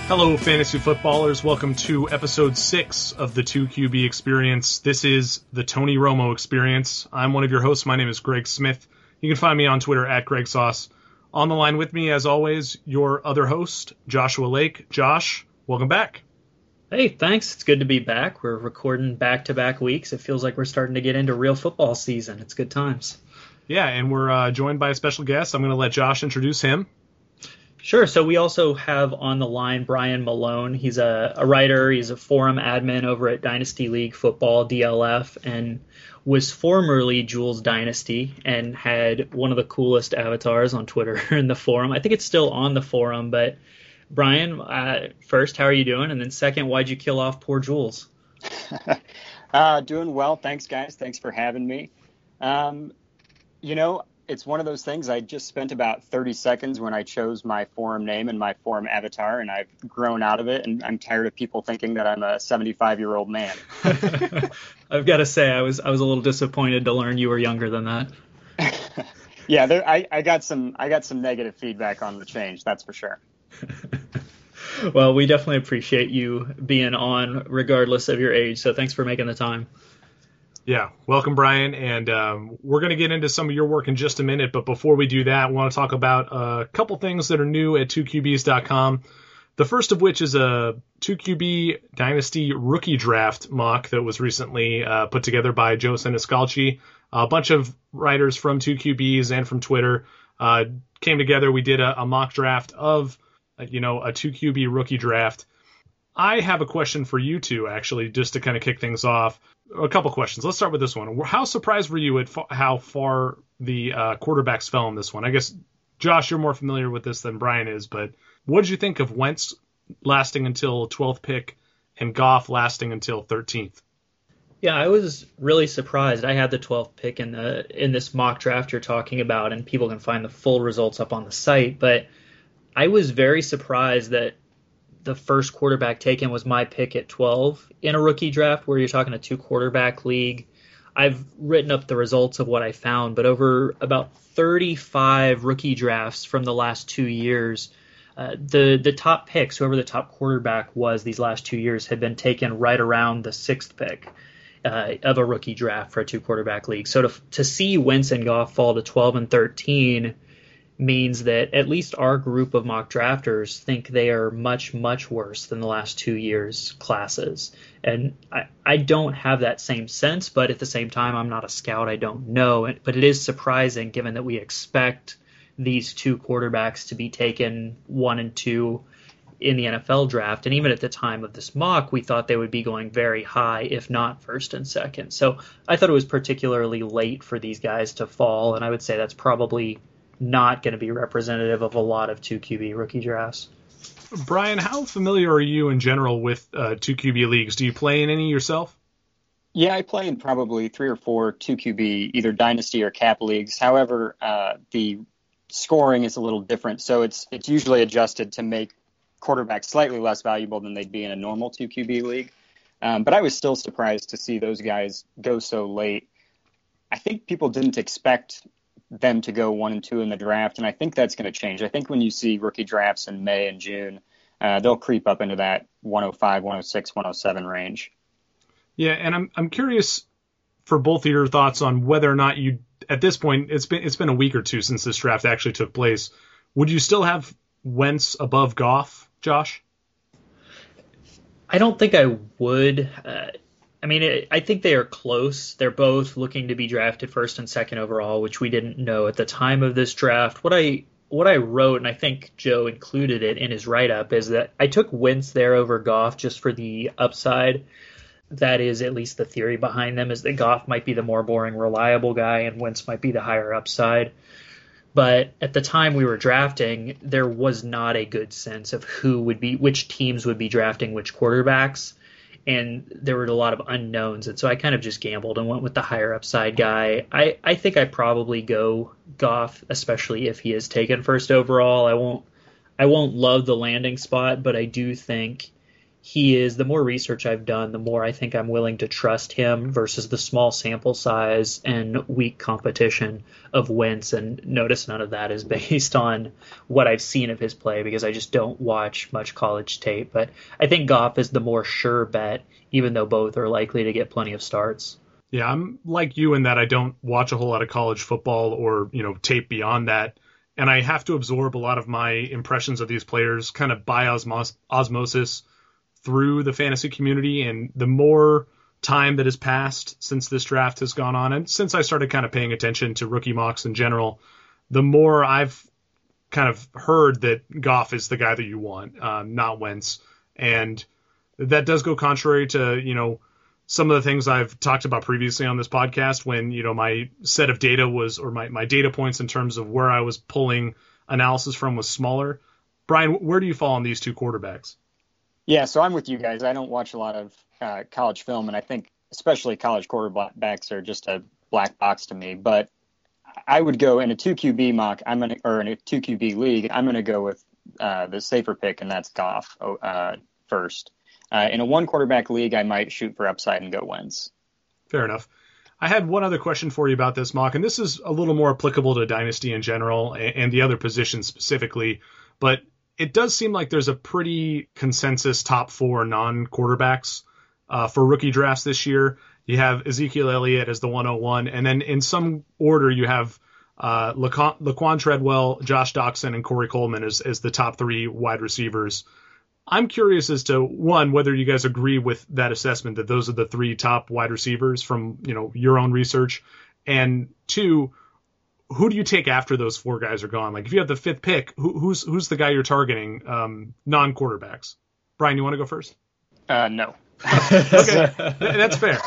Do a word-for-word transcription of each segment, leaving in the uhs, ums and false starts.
Hello, fantasy footballers. Welcome to episode six of the two Q B Experience. This is the Tony Romo Experience. I'm one of your hosts. My name is Greg Smith. You can find me on Twitter at Greg Sauce. On the line with me, as always, your other host, Joshua Lake. Josh, welcome back. Hey, thanks. It's good to be back. We're recording back-to-back weeks. It feels like we're starting to get into real football season. It's good times. Yeah, and we're uh, joined by a special guest. I'm going to let Josh introduce him. Sure. So we also have on the line Brian Malone. He's a, a writer. He's a forum admin over at Dynasty League Football, D L F, and was formerly Jules Dynasty and had one of the coolest avatars on Twitter in the forum. I think it's still on the forum, but Brian, uh, first, how are you doing? And then second, why'd you kill off poor Jules? uh, doing well. Thanks, guys. Thanks for having me. Um, you know, it's one of those things. I just spent about thirty seconds when I chose my forum name and my forum avatar, and I've grown out of it, and I'm tired of people thinking that I'm a seventy-five-year-old man. I've got to say, I was I was a little disappointed to learn you were younger than that. yeah, there, I, I got some I got some negative feedback on the change, that's for sure. Well, we definitely appreciate you being on regardless of your age, so thanks for making the time. Yeah, welcome, Brian, and um, we're going to get into some of your work in just a minute, but before we do that, I want to talk about a couple things that are new at two Q Bs dot com. The first of which is a two Q B Dynasty rookie draft mock that was recently uh, put together by Joe Senescalchi. A bunch of writers from two Q Bs and from Twitter uh, came together. We did a, a mock draft of, you know, a two Q B rookie draft. I have a question for you two, actually, just to kind of kick things off. A couple questions. Let's start with this one. How surprised were you at fa- how far the uh, quarterbacks fell in this one? I guess, Josh, you're more familiar with this than Brian is, but what did you think of Wentz lasting until twelfth pick and Goff lasting until thirteenth? Yeah, I was really surprised. I had the twelfth pick in the in this mock draft you're talking about, and people can find the full results up on the site, but I was very surprised that the first quarterback taken was my pick at twelve in a rookie draft where you're talking a two quarterback league. I've written up the results of what I found, but over about thirty-five rookie drafts from the last two years, uh, the, the top picks, whoever the top quarterback was these last two years, had been taken right around the sixth pick uh, of a rookie draft for a two quarterback league. So to, to see Wentz and Goff fall to twelve and thirteen means that at least our group of mock drafters think they are much, much worse than the last two years' classes. And I, I don't have that same sense, but at the same time, I'm not a scout. I don't know. But it is surprising given that we expect these two quarterbacks to be taken one and two in the N F L draft. And even at the time of this mock, we thought they would be going very high, if not first and second. So I thought it was particularly late for these guys to fall. And I would say that's probably not going to be representative of a lot of two Q B rookie drafts. Brian, how familiar are you in general with uh, two Q B leagues? Do you play in any yourself? Yeah, I play in probably three or four two Q B, either Dynasty or Cap leagues. However, uh, the scoring is a little different, so it's it's usually adjusted to make quarterbacks slightly less valuable than they'd be in a normal two Q B league. Um, but I was still surprised to see those guys go so late. I think people didn't expect them to go one and two in the draft, and I think that's going to change. I think when you see rookie drafts in May and June, uh, they'll creep up into that one oh five, one oh six, one oh seven range. Yeah, and I'm I'm curious for both of your thoughts on whether or not you, at this point, it's been it's been a week or two since this draft actually took place. Would you still have Wentz above Goff, Josh? I don't think I would. Uh, I mean, it, I think they are close. They're both looking to be drafted first and second overall, which we didn't know at the time of this draft. What I what I wrote, and I think Joe included it in his write-up, is that I took Wentz there over Goff just for the upside. That is at least the theory behind them, is that Goff might be the more boring, reliable guy, and Wentz might be the higher upside. But at the time we were drafting, there was not a good sense of who would be, which teams would be drafting which quarterbacks. And there were a lot of unknowns. And so I kind of just gambled and went with the higher upside guy. I, I think I probably go Goff, especially if he is taken first overall. I won't I won't love the landing spot, but I do think he is, the more research I've done, the more I think I'm willing to trust him versus the small sample size and weak competition of Wentz. And notice none of that is based on what I've seen of his play because I just don't watch much college tape. But I think Goff is the more sure bet, even though both are likely to get plenty of starts. Yeah, I'm like you in that I don't watch a whole lot of college football or, you know, tape beyond that. And I have to absorb a lot of my impressions of these players kind of by osmos- osmosis through the fantasy community. And the more time that has passed since this draft has gone on, and since I started kind of paying attention to rookie mocks in general, the more I've kind of heard that Goff is the guy that you want, um, not Wentz. And that does go contrary to, you know, some of the things I've talked about previously on this podcast when, you know, my set of data was, or my, my data points in terms of where I was pulling analysis from was smaller. Brian, where do you fall on these two quarterbacks? Yeah, so I'm with you guys. I don't watch a lot of uh, college film, and I think especially college quarterbacks are just a black box to me. But I would go in a two Q B mock, I'm gonna, or in a two Q B league, I'm going to go with uh, the safer pick, and that's Goff uh, first. Uh, in a one quarterback league, I might shoot for upside and go Wentz. Fair enough. I had one other question for you about this mock, and this is a little more applicable to Dynasty in general and, and the other positions specifically, but it does seem like there's a pretty consensus top four non-quarterbacks uh, for rookie drafts this year. You have Ezekiel Elliott as the one oh one, and then in some order you have uh, Laquan, Laquan Treadwell, Josh Doxson, and Corey Coleman as, as the top three wide receivers. I'm curious as to, one, whether you guys agree with that assessment that those are the three top wide receivers from, you know, your own research, and two, who do you take after those four guys are gone? Like if you have the fifth pick, who, who's who's the guy you're targeting, um, non-quarterbacks? Brian, you want to go first? Uh, no. Okay, that's fair.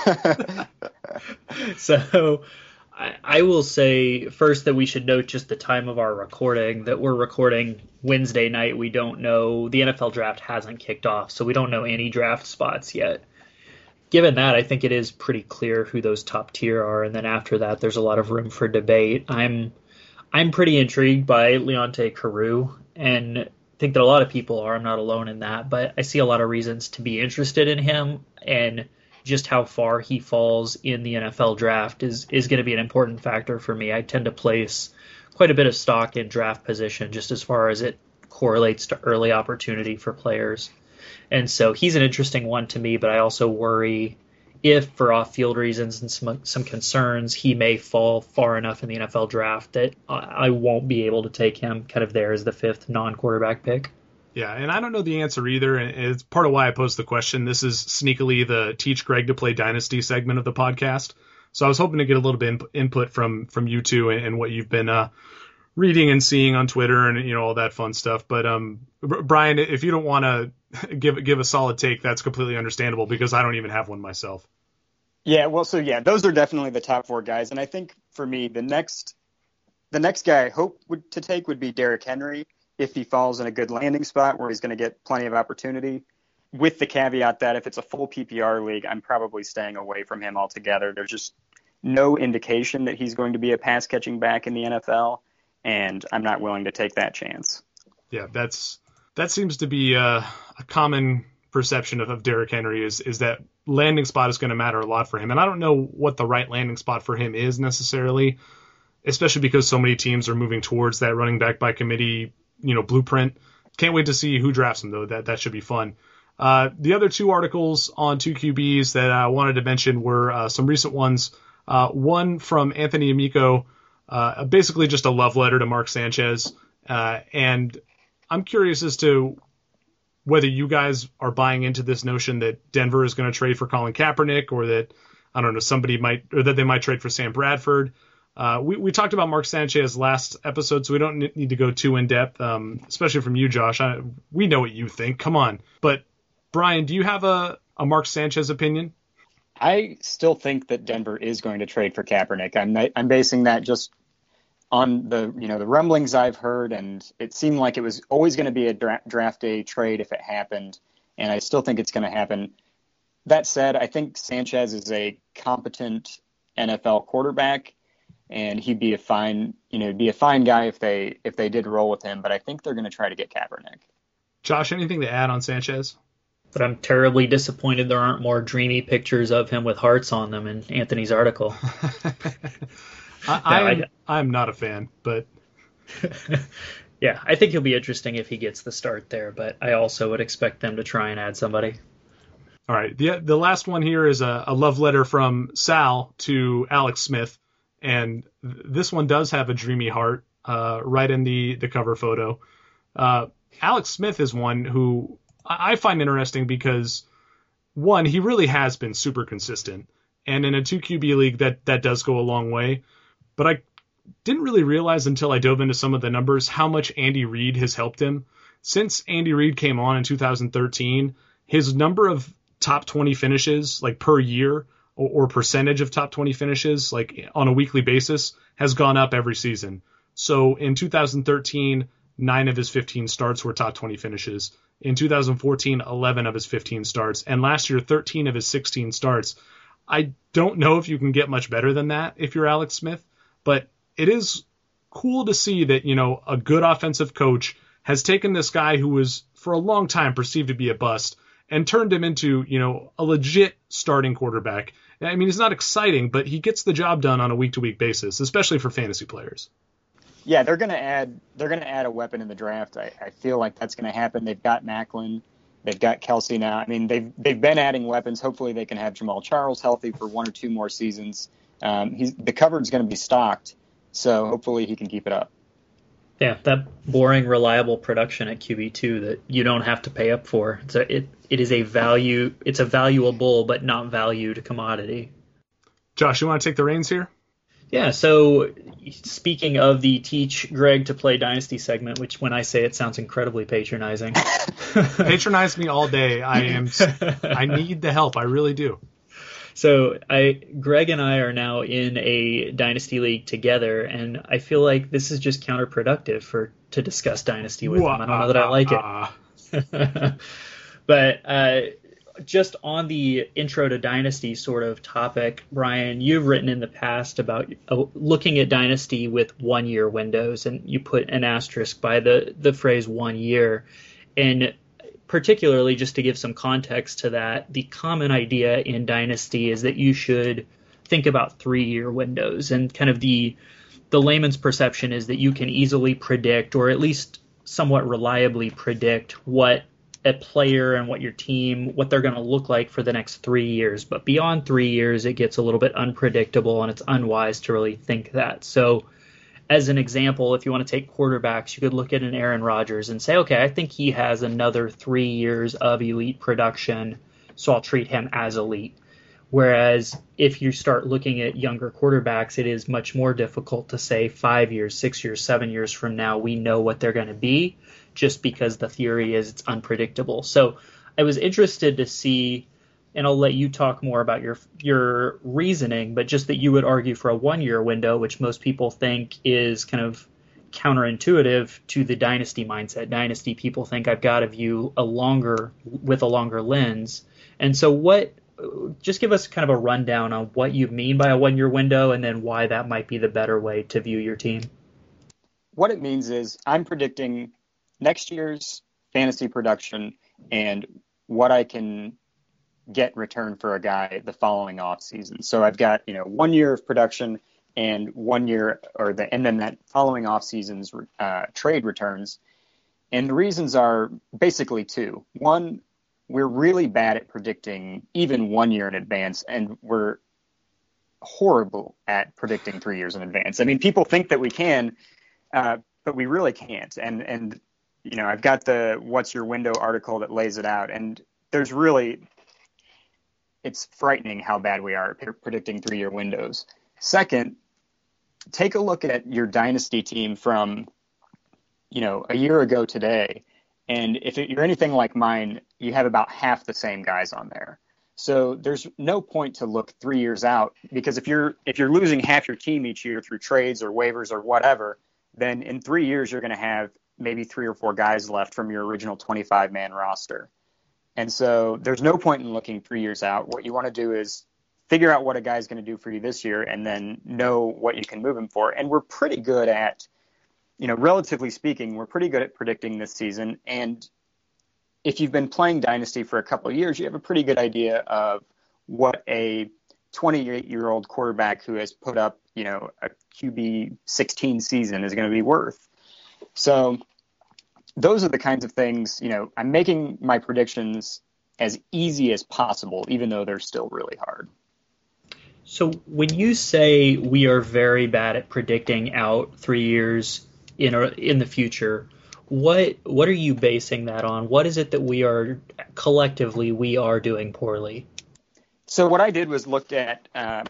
So I, I will say first that we should note just the time of our recording, that we're recording Wednesday night. We don't know, the N F L draft hasn't kicked off, so we don't know any draft spots yet. Given that, I think it is pretty clear who those top tier are, and then after that, there's a lot of room for debate. I'm I'm pretty intrigued by Leonte Carroo, and think that a lot of people are. I'm not alone in that, but I see a lot of reasons to be interested in him, and just how far he falls in the N F L draft is, is going to be an important factor for me. I tend to place quite a bit of stock in draft position just as far as it correlates to early opportunity for players. And so he's an interesting one to me, but I also worry if for off-field reasons and some, some concerns, he may fall far enough in the N F L draft that I won't be able to take him kind of there as the fifth non-quarterback pick. Yeah, and I don't know the answer either, and it's part of why I posed the question. This is sneakily the Teach Greg to Play Dynasty segment of the podcast, so I was hoping to get a little bit of input from from you two and, and what you've been uh, reading and seeing on Twitter and, you know, all that fun stuff. But um, Brian, if you don't want to give give a solid take, that's completely understandable because I don't even have one myself. Yeah, well, so yeah, those are definitely the top four guys, and I think for me, the next the next guy I hope would, to take would be Derrick Henry, if he falls in a good landing spot where he's going to get plenty of opportunity, with the caveat that if it's a full P P R league, I'm probably staying away from him altogether. There's just no indication that he's going to be a pass-catching back in the N F L, and I'm not willing to take that chance. Yeah, that's that seems to be a, a common perception of, of Derrick Henry is, is that landing spot is going to matter a lot for him. And I don't know what the right landing spot for him is necessarily, especially because so many teams are moving towards that running back by committee, you know, blueprint. Can't wait to see who drafts him, though. That that should be fun. Uh, the other two articles on two Q Bs that I wanted to mention were uh, some recent ones. Uh, one from Anthony Amico, uh, basically just a love letter to Mark Sanchez. Uh, and I'm curious as to whether you guys are buying into this notion that Denver is going to trade for Colin Kaepernick, or that, I don't know, somebody might, or that they might trade for Sam Bradford. Uh, we, we talked about Mark Sanchez last episode, so we don't need to go too in depth, um, especially from you, Josh. I, we know what you think. Come on. But Brian, do you have a, a Mark Sanchez opinion? I still think that Denver is going to trade for Kaepernick. I'm I'm basing that just on the, you know, the rumblings I've heard, and it seemed like it was always going to be a dra- draft day trade if it happened, and I still think it's going to happen. That said, I think Sanchez is a competent N F L quarterback, and he'd be a fine, you know, be a fine guy if they if they did roll with him. But I think they're going to try to get Kaepernick. Josh, anything to add on Sanchez? But I'm terribly disappointed there aren't more dreamy pictures of him with hearts on them in Anthony's article. I, no, I'm I'm not a fan, but yeah, I think he'll be interesting if he gets the start there. But I also would expect them to try and add somebody. All right. The the last one here is a, a love letter from Sal to Alex Smith, and this one does have a dreamy heart uh, right in the the cover photo. Uh, Alex Smith is one who I find interesting because, one, he really has been super consistent, and in a two Q B league that that does go a long way. But I didn't really realize until I dove into some of the numbers how much Andy Reid has helped him. Since Andy Reid came on in two thousand thirteen, his number of top twenty finishes, like per year, or, or percentage of top twenty finishes, like on a weekly basis, has gone up every season. So in two thousand thirteen, nine of his fifteen starts were top twenty finishes. In two thousand fourteen, eleven of his fifteen starts. And last year, thirteen of his sixteen starts. I don't know if you can get much better than that if you're Alex Smith, but it is cool to see that, you know, a good offensive coach has taken this guy who was for a long time perceived to be a bust and turned him into, you know, a legit starting quarterback. I mean, he's not exciting, but he gets the job done on a week-to-week basis, especially for fantasy players. Yeah, they're going to add they're going to add a weapon in the draft. I, I feel like that's going to happen. They've got Macklin, they've got Kelsey now. I mean, they've they've been adding weapons. Hopefully, they can have Jamal Charles healthy for one or two more seasons. Um, he's the cupboard's going to be stocked, so hopefully he can keep it up. Yeah, that boring, reliable production at Q B two that you don't have to pay up for. It's a, it it is a value. It's a valuable but not valued commodity. Josh, you want to take the reins here? Yeah, so speaking of the Teach Greg to Play Dynasty segment, which when I say it sounds incredibly patronizing. Patronize me all day. I am. I need the help. I really do. So I, Greg and I are now in a Dynasty League together, and I feel like this is just counterproductive for to discuss Dynasty with him. I don't know that I like it. But uh, just on the intro to Dynasty sort of topic, Brian, you've written in the past about uh, looking at Dynasty with one-year windows, and you put an asterisk by the, the phrase one year. And particularly, just to give some context to that, the common idea in Dynasty is that you should think about three-year windows. And kind of the the layman's perception is that you can easily predict, or at least somewhat reliably predict, what a player and what your team, what they're going to look like for the next three years. But beyond three years, it gets a little bit unpredictable, and it's unwise to really think that. So as an example, if you want to take quarterbacks, you could look at an Aaron Rodgers and say, okay, I think he has another three years of elite production, so I'll treat him as elite. Whereas if you start looking at younger quarterbacks, it is much more difficult to say five years, six years, seven years from now, we know what they're going to be, just because the theory is it's unpredictable. So I was interested to see, and I'll let you talk more about your your reasoning, but just that you would argue for a one-year window, which most people think is kind of counterintuitive to the Dynasty mindset. Dynasty people think I've got to view a longer, with a longer lens. And so what, just give us kind of a rundown on what you mean by a one-year window, and then why that might be the better way to view your team. What it means is I'm predicting next year's fantasy production and what I can get return for a guy the following off season. So I've got, you know, one year of production and one year or the, and then that following off season's uh, trade returns. And the reasons are basically two. One, we're really bad at predicting even one year in advance, and we're horrible at predicting three years in advance. I mean, people think that we can, uh, but we really can't. And, and, you know, I've got the What's Your Window article that lays it out, and there's really, it's frightening how bad we are at predicting three-year windows. Second, take a look at your dynasty team from, you know, a year ago today. And if you're anything like mine, you have about half the same guys on there. So there's no point to look three years out, because if you're if you're losing half your team each year through trades or waivers or whatever, then in three years you're going to have maybe three or four guys left from your original twenty-five man roster. And so there's no point in looking three years out. What you want to do is figure out what a guy's going to do for you this year and then know what you can move him for. And we're pretty good at, you know, relatively speaking, we're pretty good at predicting this season. And if you've been playing Dynasty for a couple of years, you have a pretty good idea of what a twenty-eight-year-old quarterback who has put up, you know, a Q B sixteen season is going to be worth. So those are the kinds of things, you know, I'm making my predictions as easy as possible, even though they're still really hard. So when you say we are very bad at predicting out three years in a, in the future, what what are you basing that on? What is it that we are collectively we are doing poorly? So what I did was looked at um,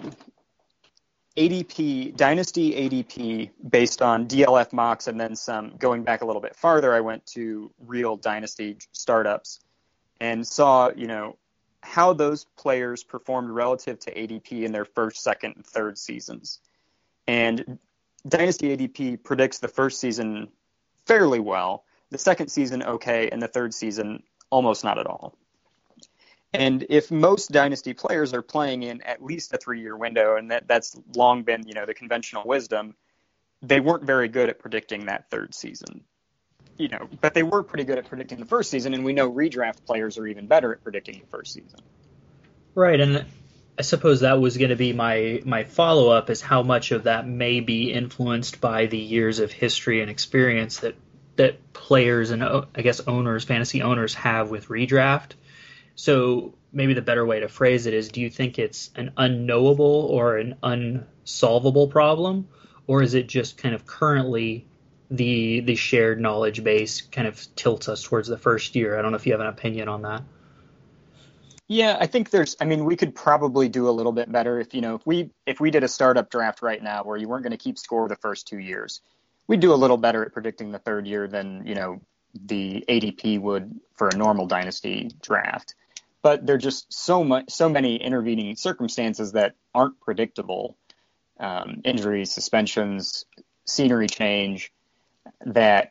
A D P, Dynasty A D P based on D L F mocks, and then some. Going back a little bit farther, I went to real Dynasty startups and saw, you know, how those players performed relative to A D P in their first, second, and third seasons. And Dynasty A D P predicts the first season fairly well, the second season okay, and the third season almost not at all. And if most Dynasty players are playing in at least a three-year window, and that, that's long been, you know, the conventional wisdom, they weren't very good at predicting that third season. You know, but they were pretty good at predicting the first season, and we know redraft players are even better at predicting the first season. Right, and I suppose that was going to be my, my follow-up, is how much of that may be influenced by the years of history and experience that, that players and, I guess, owners, fantasy owners have with redraft. So maybe the better way to phrase it is, do you think it's an unknowable or an unsolvable problem, or is it just kind of currently the the shared knowledge base kind of tilts us towards the first year? I don't know if you have an opinion on that. Yeah, I think there's, I mean, we could probably do a little bit better if, you know, if we if we did a startup draft right now where you weren't going to keep score the first two years, we'd do a little better at predicting the third year than, you know, the A D P would for a normal Dynasty draft. But there are just so much, so many intervening circumstances that aren't predictable, um, injuries, suspensions, scenery change, that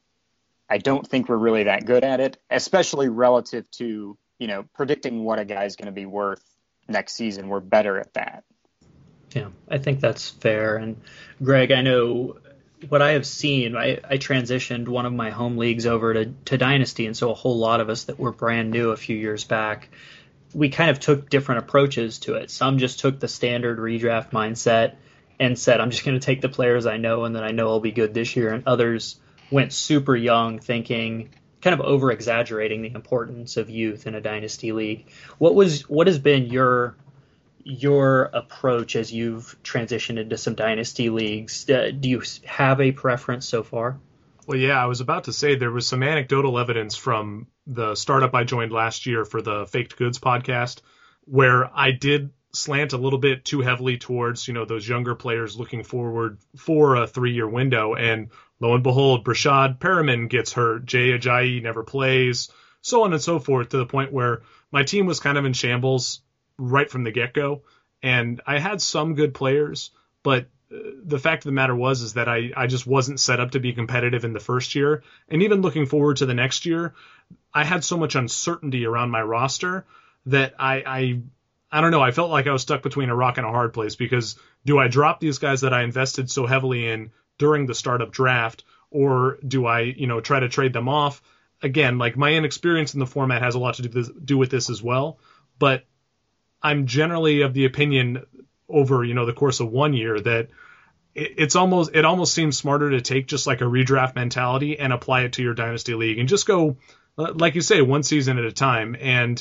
I don't think we're really that good at it, especially relative to, you know, predicting what a guy's going to be worth next season. We're better at that. Yeah, I think that's fair. And Greg, I know what I have seen, I, I transitioned one of my home leagues over to, to Dynasty, and so a whole lot of us that were brand new a few years back, we kind of took different approaches to it. Some just took the standard redraft mindset and said, I'm just going to take the players I know and that I know will be good this year. And others went super young, thinking, kind of over-exaggerating the importance of youth in a Dynasty league. What was what has been your your approach as you've transitioned into some Dynasty leagues? Uh, do you have a preference so far? Well, yeah, I was about to say there was some anecdotal evidence from the startup I joined last year for the Faked Goods podcast, where I did slant a little bit too heavily towards, you know, those younger players looking forward for a three-year window. And lo and behold, Brashad Perriman gets hurt, Jay Ajayi never plays, so on and so forth, to the point where my team was kind of in shambles right from the get-go. And I had some good players, but the fact of the matter was is that I, I just wasn't set up to be competitive in the first year. And even looking forward to the next year, I had so much uncertainty around my roster that I, I I don't know, I felt like I was stuck between a rock and a hard place, because do I drop these guys that I invested so heavily in during the startup draft, or do I, you know, try to trade them off? Again, like, my inexperience in the format has a lot to do, this, do with this as well, but I'm generally of the opinion over, you know, the course of one year that it, it's almost, it almost seems smarter to take just like a redraft mentality and apply it to your Dynasty league and just go, like you say, one season at a time. And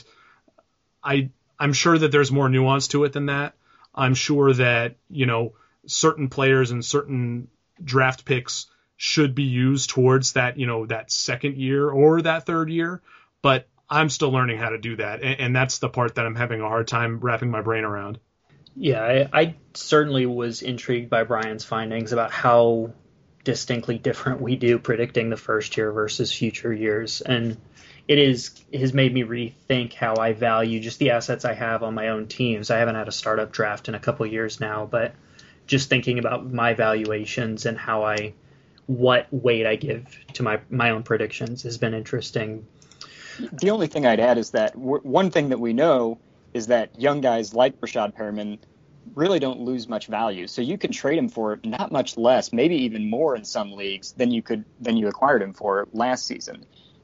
I, I'm sure that there's more nuance to it than that. I'm sure that, you know, certain players and certain draft picks should be used towards that, you know, that second year or that third year, but I'm still learning how to do that. And, and that's the part that I'm having a hard time wrapping my brain around. Yeah, I, I certainly was intrigued by Brian's findings about how distinctly different we do predicting the first year versus future years. And it is it has made me rethink how I value just the assets I have on my own teams. I haven't had a startup draft in a couple of years now, but just thinking about my valuations and how I, what weight I give to my, my own predictions has been interesting. The only thing I'd add is that w- one thing that we know is that young guys like Brashad Perriman really don't lose much value. So you can trade him for not much less, maybe even more in some leagues than you could than you acquired him for last season.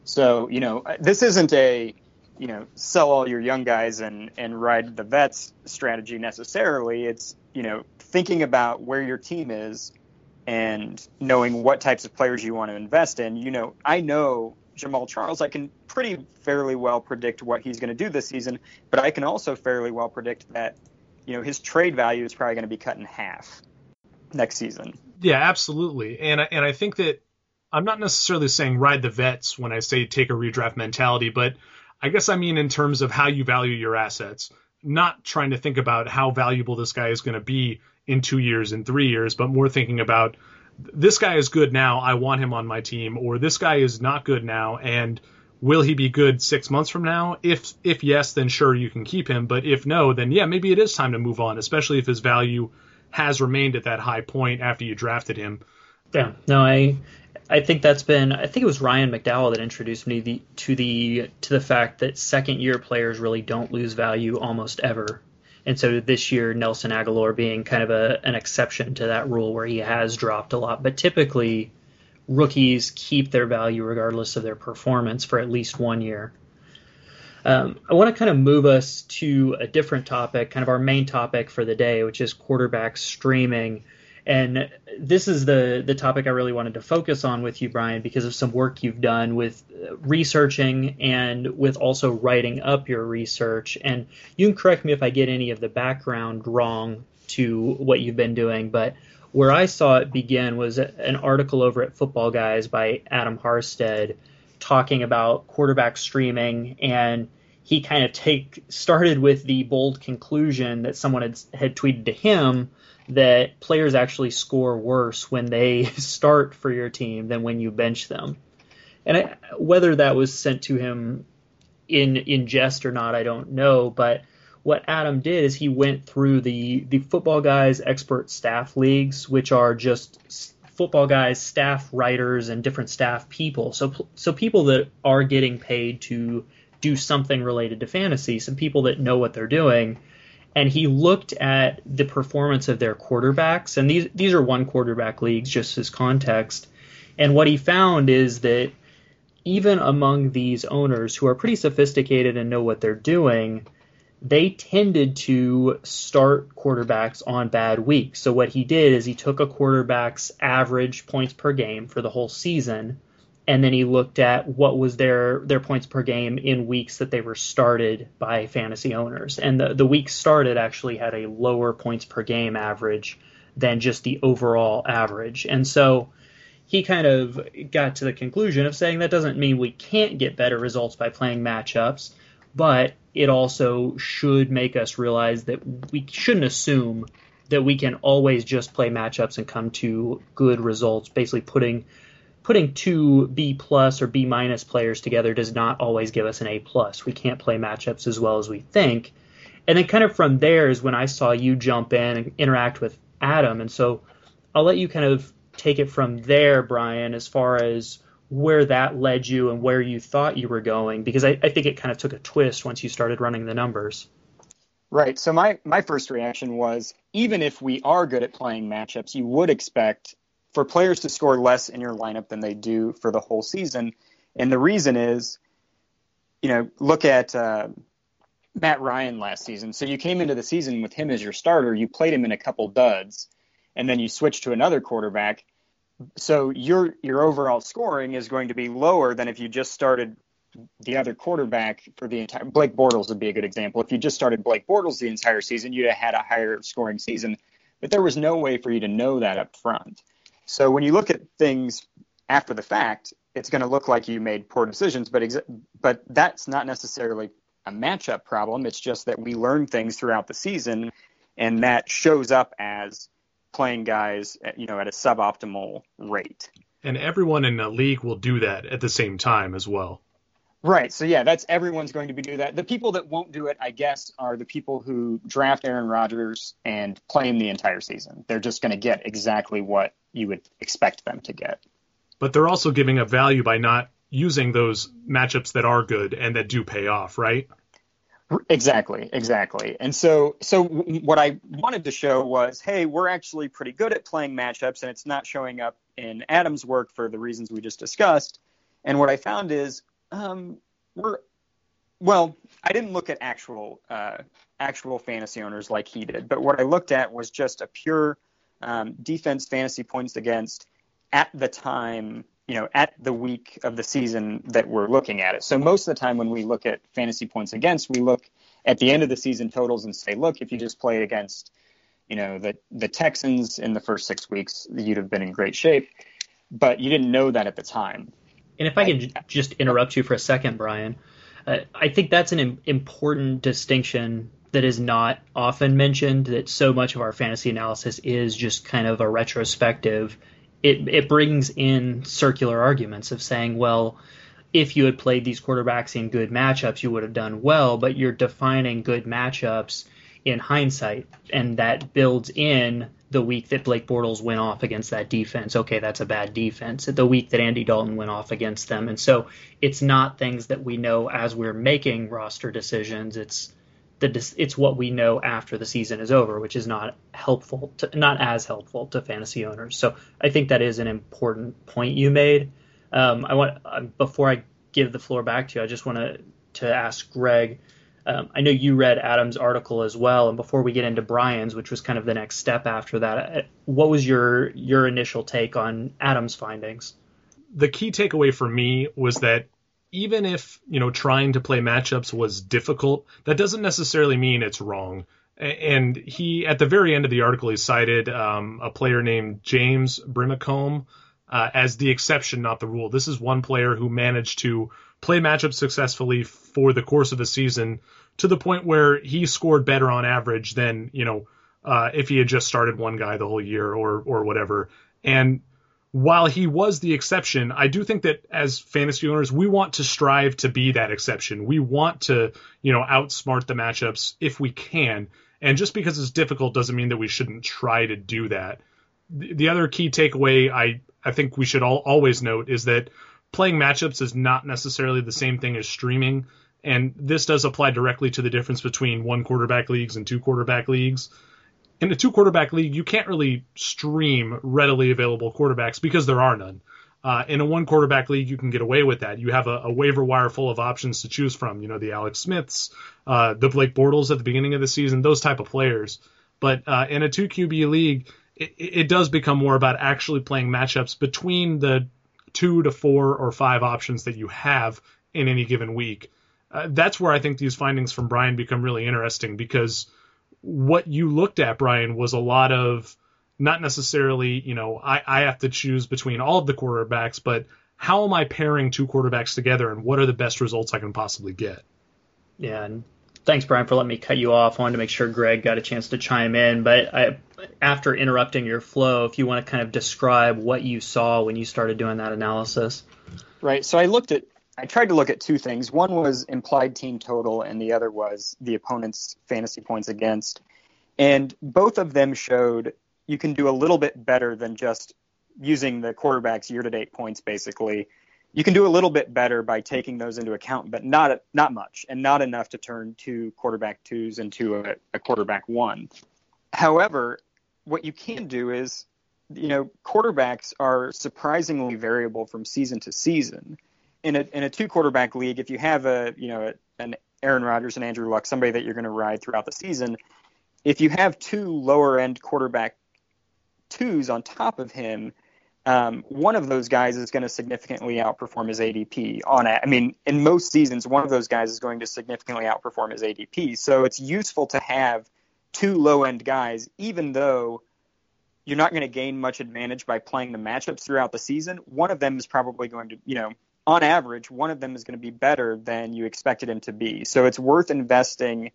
So, you know, this isn't a, you know, sell all your young guys and, and ride the vets strategy necessarily. It's, you know, thinking about where your team is and knowing what types of players you want to invest in. You know, I know Jamaal Charles, I can pretty fairly well predict what he's going to do this season, but I can also fairly well predict that, you know, his trade value is probably going to be cut in half next season. Yeah, absolutely. And I, and I think that I'm not necessarily saying ride the vets when I say take a redraft mentality, but I guess I mean in terms of how you value your assets, not trying to think about how valuable this guy is going to be in two years, in three years, but more thinking about this guy is good now, I want him on my team, or this guy is not good now, and will he be good six months from now? If if yes, then sure, you can keep him. But if no, then yeah, maybe it is time to move on, especially if his value has remained at that high point after you drafted him. Yeah, no, I I think that's been I think it was Ryan McDowell that introduced me the, to the to the fact that second year players really don't lose value almost ever. And so this year, Nelson Aguilar being kind of a, an exception to that rule where he has dropped a lot. But typically, rookies keep their value regardless of their performance for at least one year. Um, I want to kind of move us to a different topic, kind of our main topic for the day, which is quarterback streaming. And this is the, the topic I really wanted to focus on with you, Brian, because of some work you've done with researching and with also writing up your research. And you can correct me if I get any of the background wrong to what you've been doing, but where I saw it begin was an article over at Football Guys by Adam Harstead talking about quarterback streaming, and he kind of take started with the bold conclusion that someone had, had tweeted to him that players actually score worse when they start for your team than when you bench them. And I, whether that was sent to him in in jest or not, I don't know. But what Adam did is he went through the, the Football Guys expert staff leagues, which are just Football Guys staff writers and different staff people. So so people that are getting paid to do something related to fantasy, some people that know what they're doing. And he looked at the performance of their quarterbacks, and these these are one quarterback leagues, just as context. And what he found is that even among these owners who are pretty sophisticated and know what they're doing, they tended to start quarterbacks on bad weeks. So what he did is he took a quarterback's average points per game for the whole season, and then he looked at what was their, their points per game in weeks that they were started by fantasy owners. And the, the weeks started actually had a lower points per game average than just the overall average. And so he kind of got to the conclusion of saying that doesn't mean we can't get better results by playing matchups, but it also should make us realize that we shouldn't assume that we can always just play matchups and come to good results. Basically putting putting two B plus or B minus players together does not always give us an A plus. We can't play matchups as well as we think. And then kind of from there is when I saw you jump in and interact with Adam. And so I'll let you kind of take it from there, Brian, as far as where that led you and where you thought you were going, because I, I think it kind of took a twist once you started running the numbers. Right. So my, my first reaction was, even if we are good at playing matchups, you would expect for players to score less in your lineup than they do for the whole season. And the reason is, you know, look at uh, Matt Ryan last season. So you came into the season with him as your starter. You played him in a couple duds, and then you switched to another quarterback. So your your overall scoring is going to be lower than if you just started the other quarterback for the entire. Blake Bortles would be a good example. If you just started Blake Bortles the entire season, you'd have had a higher scoring season. But there was no way for you to know that up front. So when you look at things after the fact, it's going to look like you made poor decisions, but ex- but that's not necessarily a matchup problem. It's just that we learn things throughout the season, and that shows up as playing guys, at, you know, at a suboptimal rate. And everyone in the league will do that at the same time as well. Right. So, yeah, that's everyone's going to be do that. The people that won't do it, I guess, are the people who draft Aaron Rodgers and play him the entire season. They're just going to get exactly what you would expect them to get. But they're also giving up value by not using those matchups that are good and that do pay off, right? Exactly, exactly. And so so what I wanted to show was, hey, we're actually pretty good at playing matchups, and it's not showing up in Adam's work for the reasons we just discussed. And what I found is Um, we're well. I didn't look at actual uh, actual fantasy owners like he did, but what I looked at was just a pure um, defense fantasy points against at the time, you know, at the week of the season that we're looking at it. So most of the time when we look at fantasy points against, we look at the end of the season totals and say, look, if you just played against, you know, the the Texans in the first six weeks, you'd have been in great shape. But you didn't know that at the time. And if I can I, just interrupt you for a second, Brian, uh, I think that's an im- important distinction that is not often mentioned, that so much of our fantasy analysis is just kind of a retrospective. It, it brings in circular arguments of saying, well, if you had played these quarterbacks in good matchups, you would have done well, but you're defining good matchups in hindsight, and that builds in the week that Blake Bortles went off against that defense. Okay, that's a bad defense. The week that Andy Dalton went off against them. And so it's not things that we know as we're making roster decisions. It's the it's what we know after the season is over, which is not helpful, to, not as helpful to fantasy owners. So I think that is an important point you made. Um, I want uh, before I give the floor back to you, I just want to to ask Greg. Um, I know you read Adam's article as well, and before we get into Brian's, which was kind of the next step after that, what was your your initial take on Adam's findings? The key takeaway for me was that even if, you know, trying to play matchups was difficult, that doesn't necessarily mean it's wrong. And he, at the very end of the article, he cited um, a player named James Brimacombe uh, as the exception, not the rule. This is one player who managed to play matchups successfully for the course of a season to the point where he scored better on average than, you know, uh, if he had just started one guy the whole year or or whatever. And while he was the exception, I do think that as fantasy owners, we want to strive to be that exception. We want to, you know, outsmart the matchups if we can. And just because it's difficult doesn't mean that we shouldn't try to do that. The, the other key takeaway I, I think we should all always note is that playing matchups is not necessarily the same thing as streaming. And this does apply directly to the difference between one quarterback leagues and two quarterback leagues. In a two quarterback league, you can't really stream readily available quarterbacks because there are none. Uh, in a one quarterback league, you can get away with that. You have a, a waiver wire full of options to choose from. You know, the Alex Smiths, uh, the Blake Bortles at the beginning of the season, those type of players. But uh, in a two Q B league, it, it does become more about actually playing matchups between the two to four or five options that you have in any given week. Uh, that's where I think these findings from Brian become really interesting, because what you looked at, Brian, was a lot of not necessarily, you know, I, I have to choose between all of the quarterbacks, but how am I pairing two quarterbacks together and what are the best results I can possibly get? Yeah, and thanks, Brian, for letting me cut you off. I wanted to make sure Greg got a chance to chime in, but I, after interrupting your flow, if you want to kind of describe what you saw when you started doing that analysis. Right, so I looked at I tried to look at two things. One was implied team total, and the other was the opponent's fantasy points against. And both of them showed you can do a little bit better than just using the quarterback's year-to-date points, basically. You can do a little bit better by taking those into account, but not not much, and not enough to turn two quarterback twos into a, a quarterback one. However, what you can do is, you know, quarterbacks are surprisingly variable from season to season. In a in a two quarterback league, if you have a you know a, an Aaron Rodgers and Andrew Luck, somebody that you're going to ride throughout the season, if you have two lower end quarterback twos on top of him, um, one of those guys is going to significantly outperform his A D P. On a, I mean, in most seasons, one of those guys is going to significantly outperform his A D P. So it's useful to have two low end guys, even though you're not going to gain much advantage by playing the matchups throughout the season. One of them is probably going to, you know. On average, one of them is going to be better than you expected him to be. So it's worth investing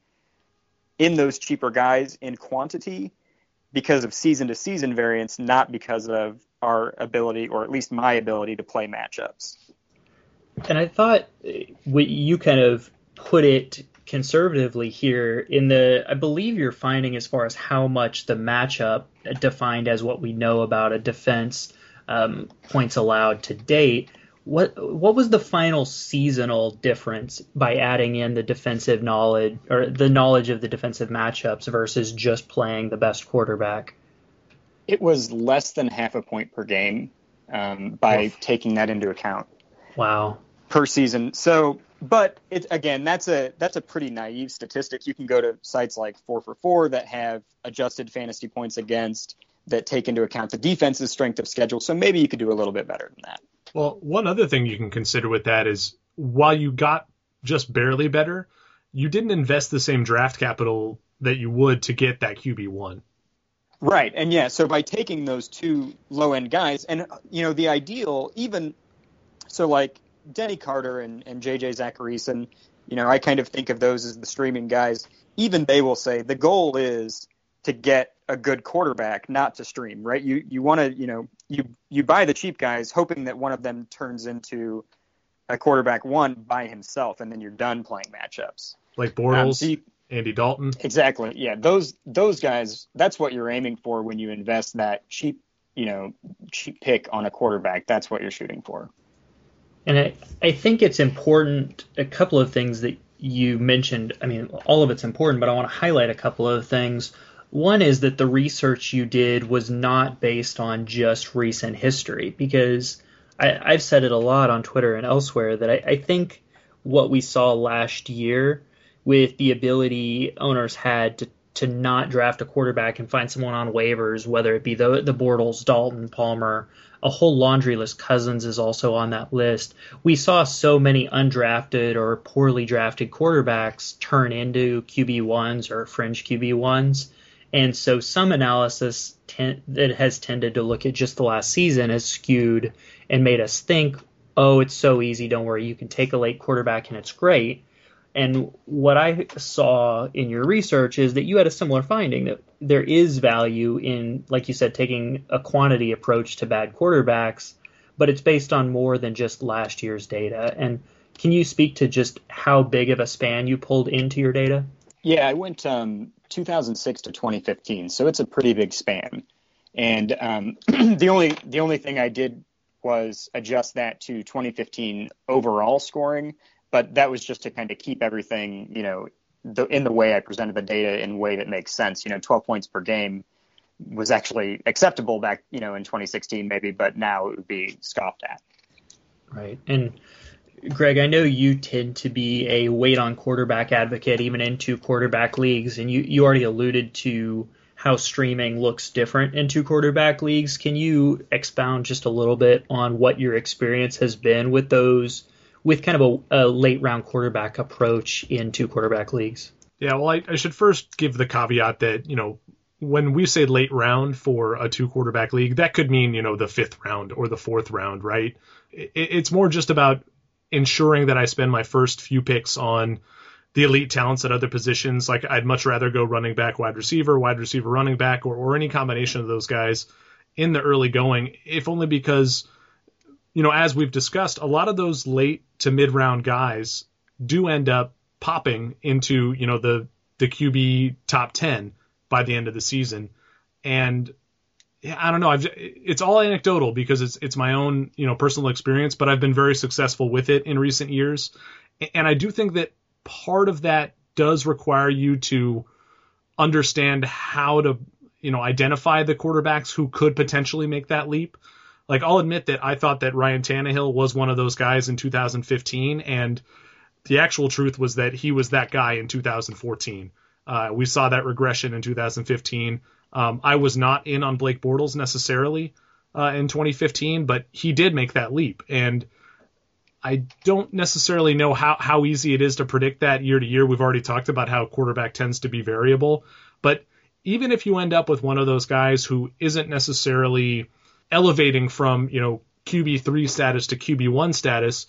in those cheaper guys in quantity because of season-to-season variance, not because of our ability, or at least my ability, to play matchups. And I thought you kind of put it conservatively here in the, I believe you're finding as far as how much the matchup defined as what we know about a defense, um, points allowed to date. What what was the final seasonal difference by adding in the defensive knowledge, or the knowledge of the defensive matchups, versus just playing the best quarterback? It was less than half a point per game um, by Oof. taking that into account. Wow. per season. So, but it, again, that's a that's a pretty naive statistic. You can go to sites like four for four that have adjusted fantasy points against that take into account the defense's strength of schedule. So maybe you could do a little bit better than that. Well, one other thing you can consider with that is while you got just barely better, you didn't invest the same draft capital that you would to get that Q B one. Right. And yeah, so by taking those two low end guys, and, you know, the ideal, even so, like Denny Carter and, and J J Zacharyson, you know, I kind of think of those as the streaming guys. Even they will say the goal is to get a good quarterback, not to stream, right? You you want to, you know, you you buy the cheap guys hoping that one of them turns into a quarterback one by himself, and then you're done playing matchups. Like Bortles, um, so you, Andy Dalton. Exactly. Yeah, those those guys, that's what you're aiming for when you invest that cheap, you know, cheap pick on a quarterback. That's what you're shooting for. And I, I think it's important, a couple of things that you mentioned. I mean, all of it's important, but I want to highlight a couple of things. One is that the research you did was not based on just recent history, because I, I've said it a lot on Twitter and elsewhere that I, I think what we saw last year with the ability owners had to, to not draft a quarterback and find someone on waivers, whether it be the, the Bortles, Dalton, Palmer, a whole laundry list. Cousins is also on that list. We saw so many undrafted or poorly drafted quarterbacks turn into Q B ones or fringe Q B ones. And so some analysis ten- that has tended to look at just the last season has skewed and made us think, oh, it's so easy, don't worry, you can take a late quarterback and it's great. And what I saw in your research is that you had a similar finding, that there is value in, like you said, taking a quantity approach to bad quarterbacks, but it's based on more than just last year's data. And can you speak to just how big of a span you pulled into your data? Yeah, I went um, two thousand six to twenty fifteen, so it's a pretty big span. And um, the only the only thing I did was adjust that to twenty fifteen overall scoring, but that was just to kind of keep everything, you know, the, in the way I presented the data in a way that makes sense. You know, twelve points per game was actually acceptable back, you know, in twenty sixteen maybe, but now it would be scoffed at. Right. And Greg, I know you tend to be a wait on quarterback advocate, even in two quarterback leagues, and you, you already alluded to how streaming looks different in two quarterback leagues. Can you expound just a little bit on what your experience has been with those, with kind of a, a late round quarterback approach in two quarterback leagues? Yeah, well, I, I should first give the caveat that, you know, when we say late round for a two quarterback league, that could mean, you know, the fifth round or the fourth round, right? It, it's more just about ensuring that I spend my first few picks on the elite talents at other positions. Like I'd much rather go running back, wide receiver, wide receiver, running back, or, or any combination of those guys in the early going, if only because, you know, as we've discussed, a lot of those late to mid round guys do end up popping into, you know, the, the Q B top ten by the end of the season. And yeah, I don't know. I've, it's all anecdotal because it's it's my own, you know, personal experience, but I've been very successful with it in recent years. And I do think that part of that does require you to understand how to, you know, identify the quarterbacks who could potentially make that leap. Like, I'll admit that I thought that Ryan Tannehill was one of those guys in two thousand fifteen, and the actual truth was that he was that guy in two thousand fourteen. Uh, we saw that regression in two thousand fifteen. Um, I was not in on Blake Bortles necessarily uh, in twenty fifteen, but he did make that leap. And I don't necessarily know how, how easy it is to predict that year to year. We've already talked about how quarterback tends to be variable. But even if you end up with one of those guys who isn't necessarily elevating from, you know, Q B three status to Q B one status,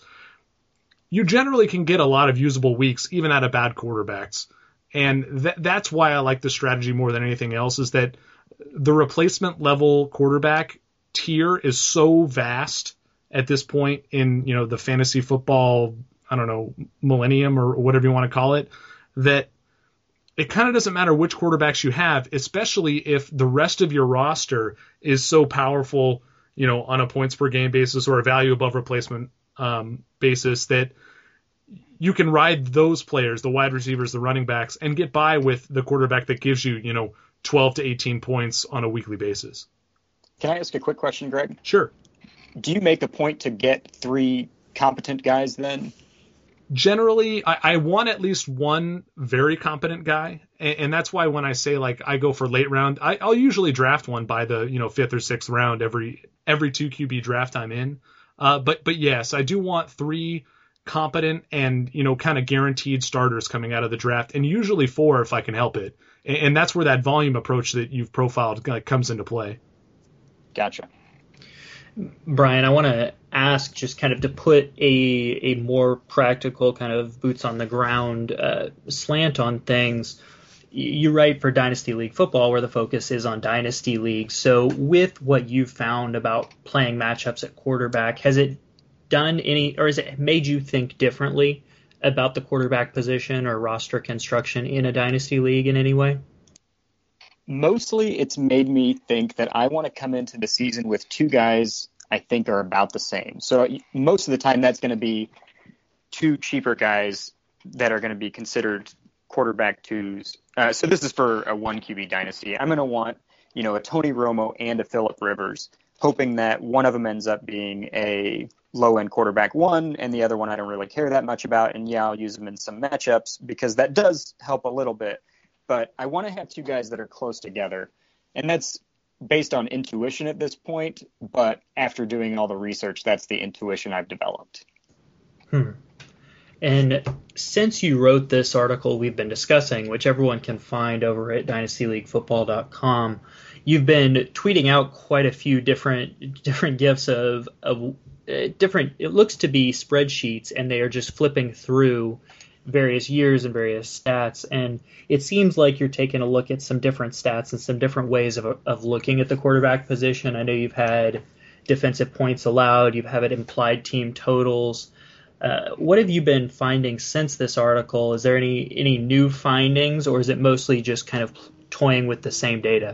you generally can get a lot of usable weeks even out of bad quarterbacks. And th- that's why I like the strategy more than anything else, is that the replacement level quarterback tier is so vast at this point in, you know, the fantasy football, I don't know, millennium or whatever you want to call it, that it kind of doesn't matter which quarterbacks you have, especially if the rest of your roster is so powerful, you know, on a points per game basis or a value above replacement um, basis, that you can ride those players, the wide receivers, the running backs, and get by with the quarterback that gives you, you know, twelve to eighteen points on a weekly basis. Can I ask a quick question, Greg? Sure. Do you make a point to get three competent guys then? Generally, I, I want at least one very competent guy, and, and that's why when I say like I go for late round, I, I'll usually draft one by the you know fifth or sixth round every every two Q B draft I'm in. Uh, but but yes, I do want three competent and you know kind of guaranteed starters coming out of the draft, and usually four if I can help it. And, and that's where that volume approach that you've profiled uh, comes into play. Gotcha. Brian, I want to ask just kind of to put a a more practical kind of boots on the ground uh, slant on things. You write for Dynasty League Football where the focus is on Dynasty League. So with what you've found about playing matchups at quarterback, has it done any, or has it made you think differently about the quarterback position or roster construction in a Dynasty League in any way? Mostly it's made me think that I want to come into the season with two guys I think are about the same. So most of the time that's going to be two cheaper guys that are going to be considered quarterback twos. Uh, so this is for a one Q B dynasty. I'm going to want, you know, a Tony Romo and a Phillip Rivers, hoping that one of them ends up being a low-end quarterback one, and the other one I don't really care that much about. And yeah, I'll use them in some matchups because that does help a little bit. But I want to have two guys that are close together. And that's based on intuition at this point. But after doing all the research, that's the intuition I've developed. Hmm. And since you wrote this article we've been discussing, which everyone can find over at dynasty league football dot com, you've been tweeting out quite a few different different gifs of, of uh, different, it looks to be spreadsheets, and they are just flipping through various years and various stats, and it seems like you're taking a look at some different stats and some different ways of of looking at the quarterback position. I know you've had defensive points allowed, you've had implied team totals. Uh, what have you been finding since this article? Is there any any new findings, or is it mostly just kind of toying with the same data?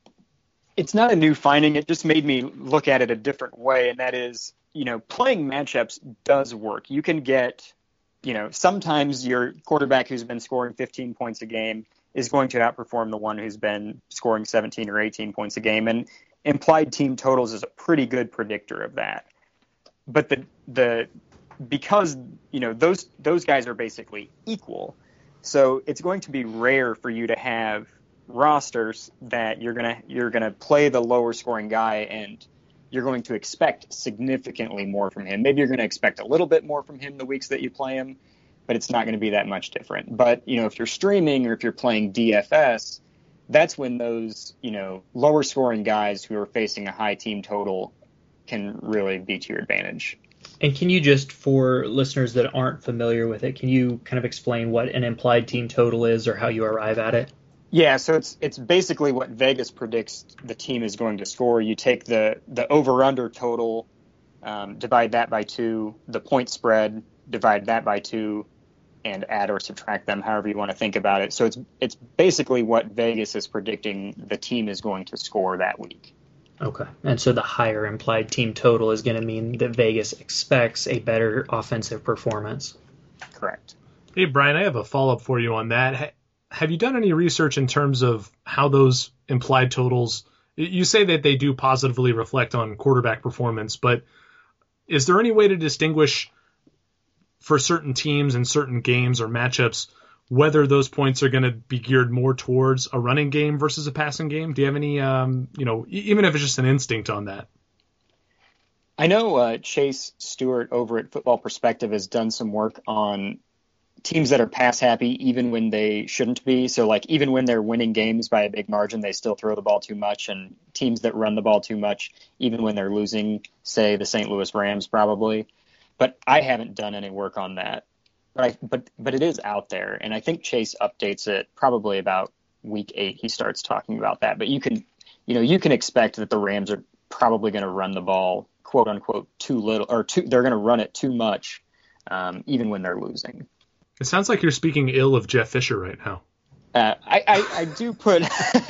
It's not a new finding. It just made me look at it a different way, and that is, you know, playing matchups does work. You can get, you know, sometimes your quarterback who's been scoring fifteen points a game is going to outperform the one who's been scoring seventeen or eighteen points a game, and implied team totals is a pretty good predictor of that. But the the because, you know, those those guys are basically equal, so it's going to be rare for you to have rosters that you're gonna you're gonna play the lower scoring guy and you're going to expect significantly more from him. Maybe you're going to expect a little bit more from him the weeks that you play him, but it's not going to be that much different. But, you know, if you're streaming or if you're playing D F S, that's when those, you know, lower scoring guys who are facing a high team total can really be to your advantage. And can you just, for listeners that aren't familiar with it, can you kind of explain what an implied team total is or how you arrive at it? Yeah, so it's it's basically what Vegas predicts the team is going to score. You take the, the over-under total, um, divide that by two, the point spread, divide that by two, and add or subtract them, however you want to think about it. So it's it's basically what Vegas is predicting the team is going to score that week. Okay. And so the higher implied team total is going to mean that Vegas expects a better offensive performance. Correct. Hey, Brian, I have a follow-up for you on that. Have you done any research in terms of how those implied totals, you say that they do positively reflect on quarterback performance, but is there any way to distinguish for certain teams and certain games or matchups whether those points are going to be geared more towards a running game versus a passing game? Do you have any, um, you know, even if it's just an instinct on that? I know uh, Chase Stewart over at Football Perspective has done some work on teams that are pass happy even when they shouldn't be. So like even when they're winning games by a big margin, they still throw the ball too much, and teams that run the ball too much, even when they're losing, say the Saint Louis Rams probably. But I haven't done any work on that. But I, but but it is out there, and I think Chase updates it probably about week eight. He starts talking about that. But you can, you know, you can expect that the Rams are probably going to run the ball, quote unquote, too little, or too, they're going to run it too much, um, even when they're losing. It sounds like you're speaking ill of Jeff Fisher right now. Uh, I, I I do put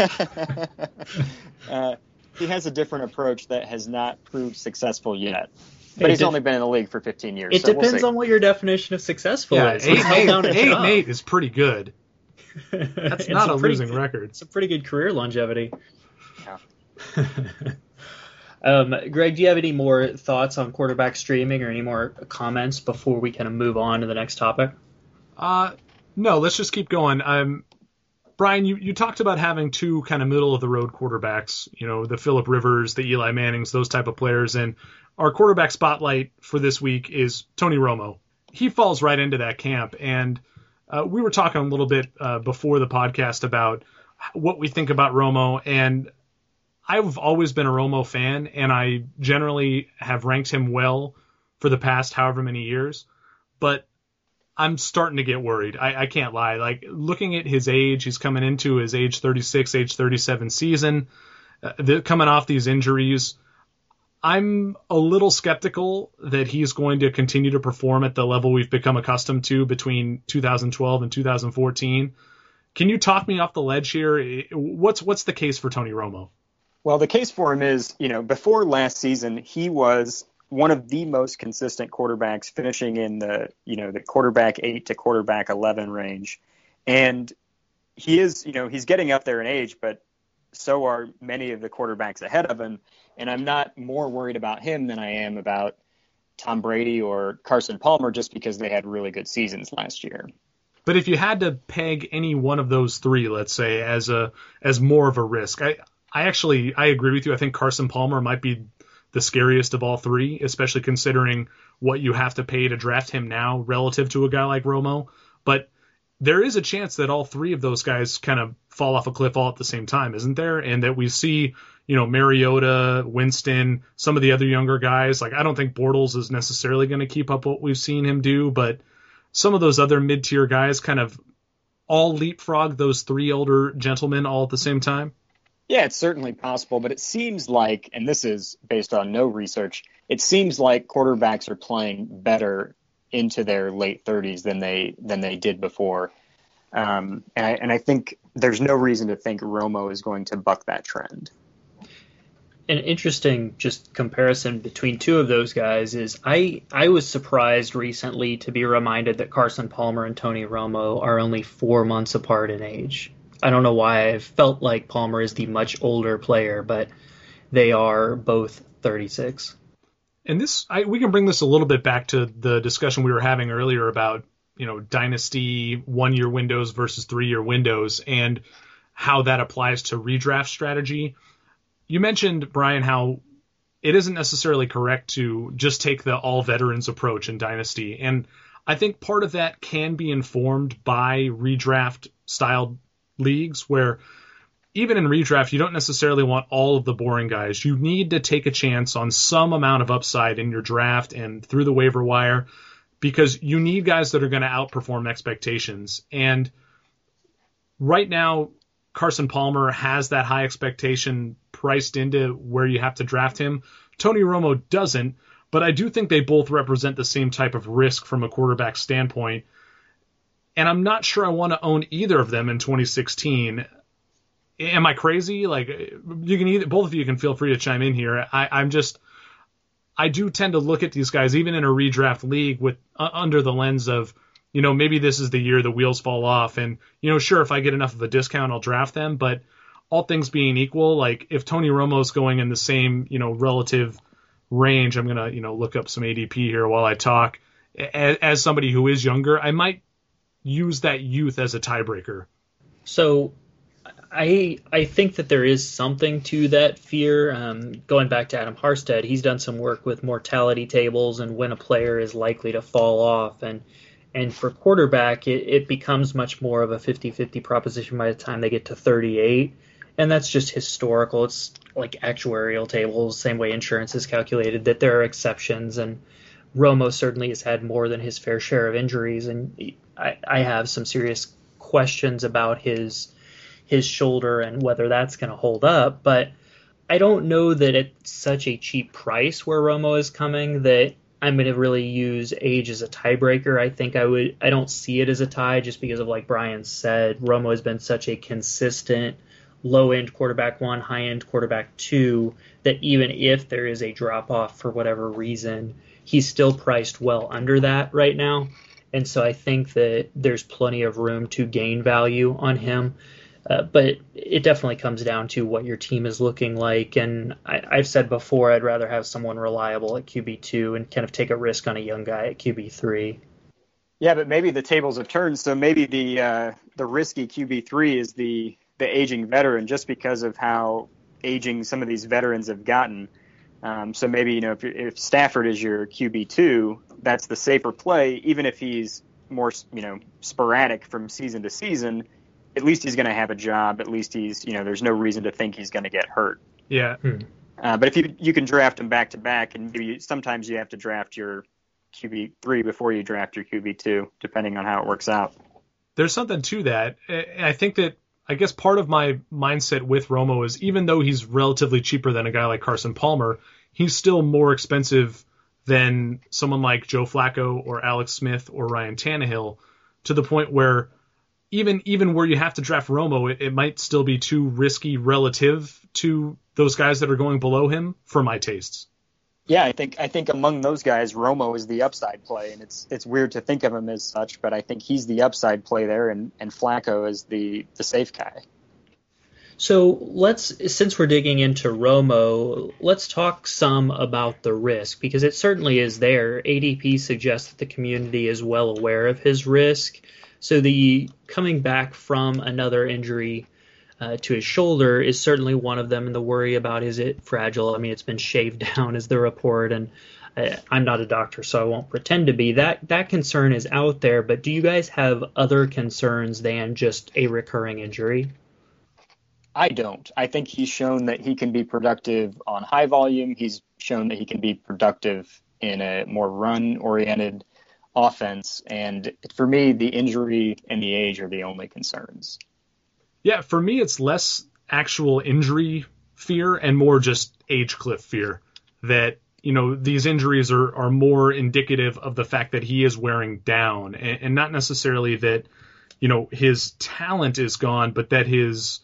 uh, he has a different approach that has not proved successful yet. But he's only been in the league for fifteen years. It so depends we'll on what your definition of successful yeah, is. Eight, eight, eight and eight is pretty good. That's not a pretty, losing record. It's a pretty good career longevity. Yeah. Um, Greg, do you have any more thoughts on quarterback streaming or any more comments before we kind of move on to the next topic? Uh, no, let's just keep going. Um, Brian, you, you talked about having two kind of middle of the road quarterbacks, you know, the Phillip Rivers, the Eli Mannings, those type of players. And our quarterback spotlight for this week is Tony Romo. He falls right into that camp. And uh, we were talking a little bit uh, before the podcast about what we think about Romo. And I've always been a Romo fan, and I generally have ranked him well for the past however many years. But I'm starting to get worried. I, I can't lie. Like, looking at his age, he's coming into his age thirty-six, age thirty-seven season, uh, the, coming off these injuries. I'm a little skeptical that he's going to continue to perform at the level we've become accustomed to between two thousand twelve and two thousand fourteen. Can you talk me off the ledge here? What's what's the case for Tony Romo? Well, the case for him is, you know, before last season, he was one of the most consistent quarterbacks, finishing in the, you know, the quarterback eight to quarterback eleven range. And he is, you know, he's getting up there in age, but so are many of the quarterbacks ahead of him. And I'm not more worried about him than I am about Tom Brady or Carson Palmer, just because they had really good seasons last year. But if you had to peg any one of those three, let's say, as a as more of a risk, I, I actually I agree with you. I think Carson Palmer might be the scariest of all three, especially considering what you have to pay to draft him now relative to a guy like Romo. But there is a chance that all three of those guys kind of fall off a cliff all at the same time, isn't there? And that we see, you know, Mariota, Winston, some of the other younger guys. Like, I don't think Bortles is necessarily going to keep up what we've seen him do, but some of those other mid-tier guys kind of all leapfrog those three older gentlemen all at the same time. Yeah, it's certainly possible, but it seems like, and this is based on no research, it seems like quarterbacks are playing better into their late thirties than they than they did before. Um, and, I, and I think there's no reason to think Romo is going to buck that trend. An interesting just comparison between two of those guys is I, I was surprised recently to be reminded that Carson Palmer and Tony Romo are only four months apart in age. I don't know why I felt like Palmer is the much older player, but they are both thirty-six. And this, I, we can bring this a little bit back to the discussion we were having earlier about, you know, dynasty one-year windows versus three-year windows and how that applies to redraft strategy. You mentioned, Brian, how it isn't necessarily correct to just take the all-veterans approach in dynasty. And I think part of that can be informed by redraft-style leagues where even in redraft, you don't necessarily want all of the boring guys. You need to take a chance on some amount of upside in your draft and through the waiver wire because you need guys that are going to outperform expectations. And right now, Carson Palmer has that high expectation priced into where you have to draft him. Tony Romo doesn't, but I do think they both represent the same type of risk from a quarterback standpoint. And I'm not sure I want to own either of them in twenty sixteen. Am I crazy? Like, you can either, both of you can feel free to chime in here. I, I'm just, I do tend to look at these guys, even in a redraft league, with uh, under the lens of, you know, maybe this is the year the wheels fall off. And, you know, sure, if I get enough of a discount, I'll draft them. But all things being equal, like if Tony Romo's going in the same, you know, relative range, I'm going to, you know, look up some A D P here while I talk. As, as somebody who is younger, I might use that youth as a tiebreaker. So I I think that there is something to that fear. Um, going back to Adam Harstead, he's done some work with mortality tables and when a player is likely to fall off. And and for quarterback, it, it becomes much more of a fifty-fifty proposition by the time they get to thirty-eight. And that's just historical. It's like actuarial tables, same way insurance is calculated, that there are exceptions. And Romo certainly has had more than his fair share of injuries. And I, I have some serious questions about his his shoulder and whether that's going to hold up. But I don't know that at such a cheap price where Romo is coming that I'm going to really use age as a tiebreaker. I think I would, I don't see it as a tie just because of, like Brian said, Romo has been such a consistent low-end quarterback one, high-end quarterback two, that even if there is a drop-off for whatever reason, he's still priced well under that right now. And so I think that there's plenty of room to gain value on him. Uh, but it definitely comes down to what your team is looking like. And I, I've said before, I'd rather have someone reliable at Q B two and kind of take a risk on a young guy at Q B three. Yeah, but maybe the tables have turned. So maybe the uh, the risky Q B three is the the aging veteran, just because of how aging some of these veterans have gotten. Um, so maybe, you know, if, if Stafford is your Q B two, that's the safer play, even if he's more, you know, sporadic from season to season. At least he's going to have a job. At least he's, you know, there's no reason to think he's going to get hurt. Yeah. Hmm. Uh, but if you you can draft him back to back, and maybe you, sometimes you have to draft your Q B three before you draft your Q B two, depending on how it works out. There's something to that. And I think that, I guess part of my mindset with Romo is, even though he's relatively cheaper than a guy like Carson Palmer, he's still more expensive than someone like Joe Flacco or Alex Smith or Ryan Tannehill, to the point where even even where you have to draft Romo, it, it might still be too risky relative to those guys that are going below him for my tastes. Yeah, I think I think among those guys, Romo is the upside play, and it's it's weird to think of him as such, but I think he's the upside play there, and, and Flacco is the, the safe guy. So let's, since we're digging into Romo, let's talk some about the risk, because it certainly is there. A D P suggests that the community is well aware of his risk. So the coming back from another injury uh, to his shoulder is certainly one of them, and the worry about, is it fragile? I mean, it's been shaved down, is the report, and I, I'm not a doctor, so I won't pretend to be. That that concern is out there, but do you guys have other concerns than just a recurring injury? I don't. I think he's shown that he can be productive on high volume. He's shown that he can be productive in a more run-oriented offense. And for me, the injury and the age are the only concerns. Yeah, for me, it's less actual injury fear and more just age cliff fear. That, you know, these injuries are, are more indicative of the fact that he is wearing down, and, and not necessarily that, you know, his talent is gone, but that his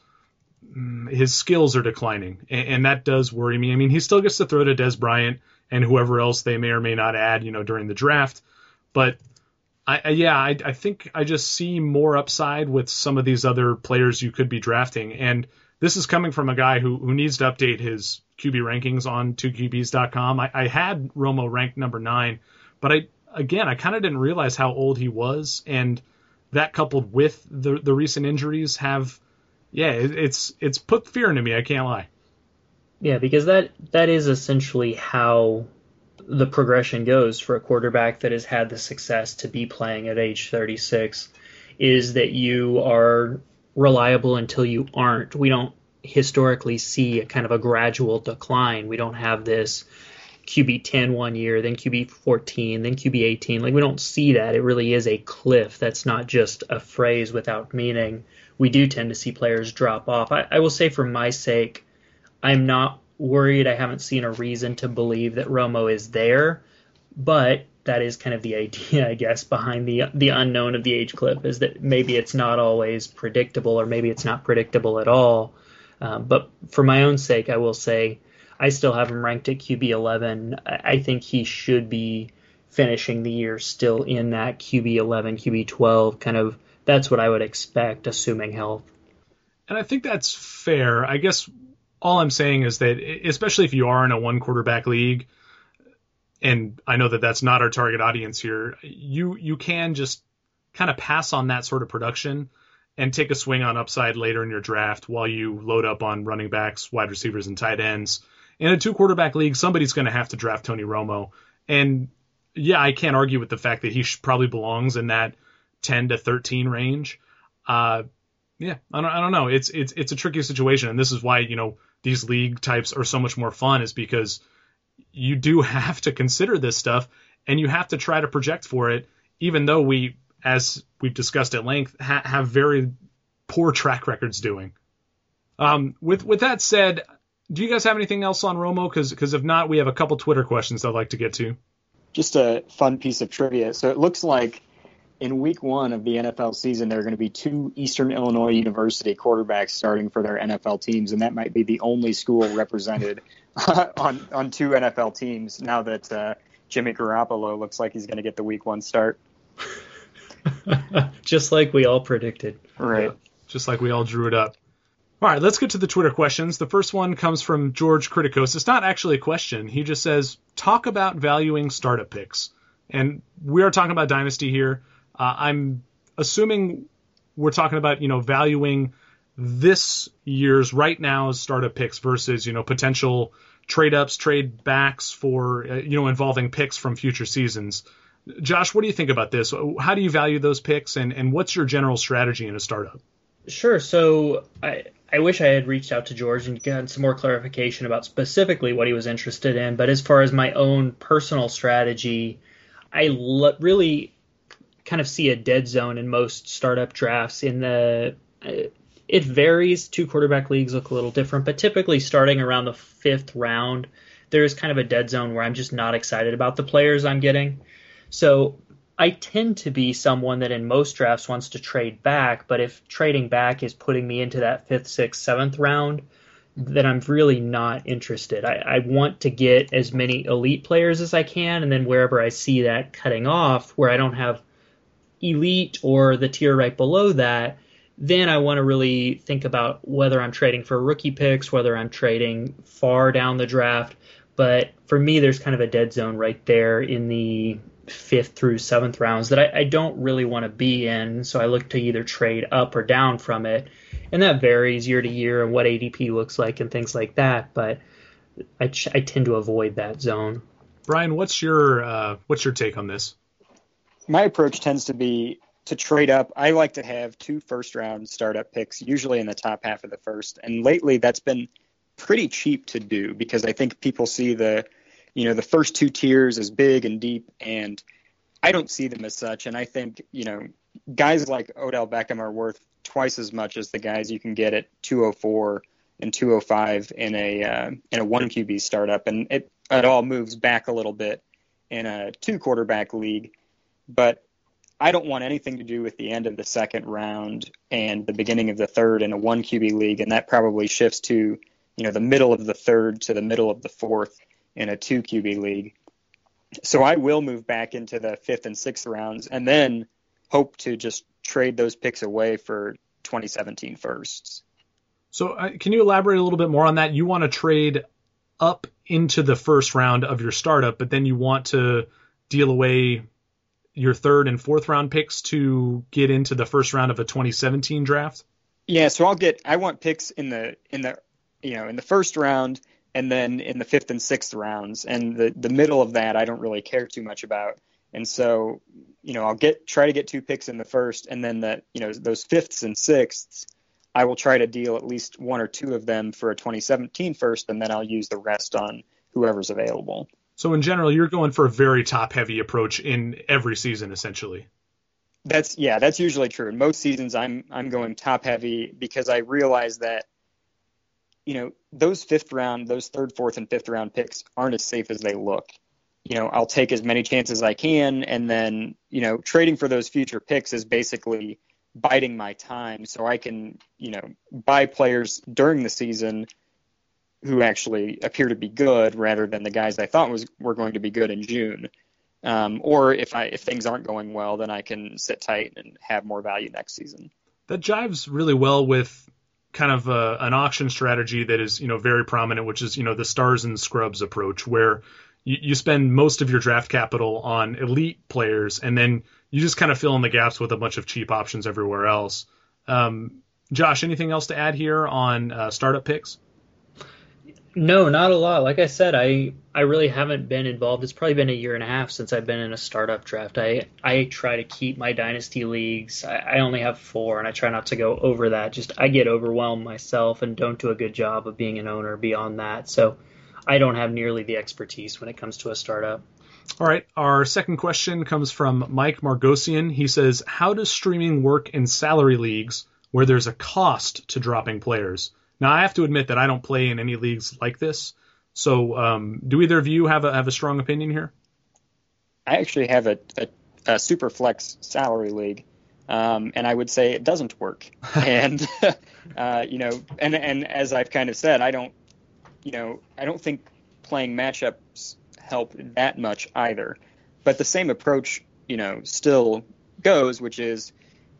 his skills are declining, and, and that does worry me. I mean, he still gets to throw to Dez Bryant and whoever else they may or may not add, you know, during the draft. But I, I yeah, I, I think I just see more upside with some of these other players you could be drafting. And this is coming from a guy who, who needs to update his Q B rankings on two Q Bs dot com. I, I had Romo ranked number nine, but I again, I kind of didn't realize how old he was, and that coupled with the the recent injuries have, yeah, it, it's it's put fear into me. I can't lie. Yeah, because that that is essentially how the progression goes for a quarterback that has had the success to be playing at age thirty-six, is that you are reliable until you aren't. We don't historically see a kind of a gradual decline. We don't have this Q B ten one year, then Q B fourteen, then Q B eighteen. Like, we don't see that. It really is a cliff. That's not just a phrase without meaning. We do tend to see players drop off. I, I will say, for my sake, I'm not worried. I haven't seen a reason to believe that Romo is there, but that is kind of the idea, I guess, behind the the unknown of the age cliff, is that maybe it's not always predictable, or maybe it's not predictable at all. Um, but for my own sake, I will say I still have him ranked at Q B eleven. I think he should be finishing the year still in that Q B eleven, Q B twelve kind of. That's what I would expect, assuming health. And I think that's fair. I guess all I'm saying is that, especially if you are in a one quarterback league, and I know that that's not our target audience here, you you can just kind of pass on that sort of production and take a swing on upside later in your draft while you load up on running backs, wide receivers, and tight ends. In a two quarterback league, somebody's going to have to draft Tony Romo. And yeah, I can't argue with the fact that he probably belongs in that ten to thirteen range. Uh, yeah, I don't, I don't know. It's, it's, it's a tricky situation. And this is why, you know, these league types are so much more fun, is because you do have to consider this stuff, and you have to try to project for it, even though we, as we've discussed at length, ha- have very poor track records doing. Um, with, with that said, do you guys have anything else on Romo? Cause, cause if not, we have a couple Twitter questions I'd like to get to. Just a fun piece of trivia. So it looks like in week one of the N F L season, there are going to be two Eastern Illinois University quarterbacks starting for their N F L teams, and that might be the only school represented on on two N F L teams now that uh, Jimmy Garoppolo looks like he's going to get the week one start. Just like we all predicted. Right. just like we all drew it up. All right, let's get to the Twitter questions. The first one comes from George Criticos. It's not actually a question. He just says, talk about valuing startup picks. And we are talking about Dynasty here. Uh, I'm assuming we're talking about, you know, valuing this year's right now's startup picks versus, you know, potential trade ups, trade backs for, uh, you know, involving picks from future seasons. Josh, what do you think about this? How do you value those picks, and, and what's your general strategy in a startup? Sure. So I, I wish I had reached out to George and gotten some more clarification about specifically what he was interested in. But as far as my own personal strategy, I l- really kind of see a dead zone in most startup drafts. In the it varies. Two quarterback leagues look a little different, but typically starting around the fifth round, there is kind of a dead zone where I'm just not excited about the players I'm getting. So I tend to be someone that in most drafts wants to trade back, but if trading back is putting me into that fifth, sixth, seventh round, then I'm really not interested. I, I want to get as many elite players as I can, and then wherever I see that cutting off, where I don't have elite or the tier right below that, then I want to really think about whether I'm trading for rookie picks, whether I'm trading far down the draft. But for me, there's kind of a dead zone right there in the fifth through seventh rounds that I, I don't really want to be in. So I look to either trade up or down from it. And that varies year to year and what A D P looks like and things like that. But I, I tend to avoid that zone. Brian, what's your uh, what's your take on this? My approach tends to be to trade up. I like to have two first round startup picks, usually in the top half of the first. And lately that's been pretty cheap to do because I think people see the you know, the first two tiers as big and deep, and I don't see them as such. And I think, you know, guys like Odell Beckham are worth twice as much as the guys you can get at two oh four and two oh five in a uh, in a one Q B startup. And it, it all moves back a little bit in a two quarterback league. But I don't want anything to do with the end of the second round and the beginning of the third in a one Q B league. And that probably shifts to, you know, the middle of the third to the middle of the fourth in a two Q B league. So I will move back into the fifth and sixth rounds and then hope to just trade those picks away for twenty seventeen firsts. So uh, can you elaborate a little bit more on that? You want to trade up into the first round of your startup, but then you want to deal away your third and fourth round picks to get into the first round of a twenty seventeen draft? Yeah, so I'll get I want picks in the in the you know, in the first round and then in the fifth and sixth rounds, and the, the middle of that I don't really care too much about. And so, you know, I'll get try to get two picks in the first, and then the you know those fifths and sixths, I will try to deal at least one or two of them for a twenty seventeen first, and then I'll use the rest on whoever's available. So in general, you're going for a very top heavy approach in every season, essentially. That's yeah, that's usually true. In most seasons, I'm I'm going top heavy because I realize that, you know, those fifth round, those third, fourth, and fifth round picks aren't as safe as they look. You know, I'll take as many chances as I can, and then, you know, trading for those future picks is basically biding my time so I can, you know, buy players during the season who actually appear to be good rather than the guys I thought was were going to be good in June. Um, or if I if things aren't going well, then I can sit tight and have more value next season. That jives really well with kind of a, an auction strategy that is, you know, very prominent, which is, you know, the stars and scrubs approach, where you, you spend most of your draft capital on elite players, and then you just kind of fill in the gaps with a bunch of cheap options everywhere else. Um, Josh, anything else to add here on uh, startup picks? No, not a lot. Like I said, I I really haven't been involved. It's probably been a year and a half since I've been in a startup draft. I, I try to keep my dynasty leagues. I, I only have four, and I try not to go over that. Just I get overwhelmed myself and don't do a good job of being an owner beyond that. So I don't have nearly the expertise when it comes to a startup. All right. Our second question comes from Mike Margosian. He says, how does streaming work in salary leagues where there's a cost to dropping players? Now, I have to admit that I don't play in any leagues like this. So um, do either of you have a have a strong opinion here? I actually have a, a, a super flex salary league, um, and I would say it doesn't work. and, uh, you know, and, and as I've kind of said, I don't, you know, I don't think playing matchups help that much either. But the same approach, you know, still goes, which is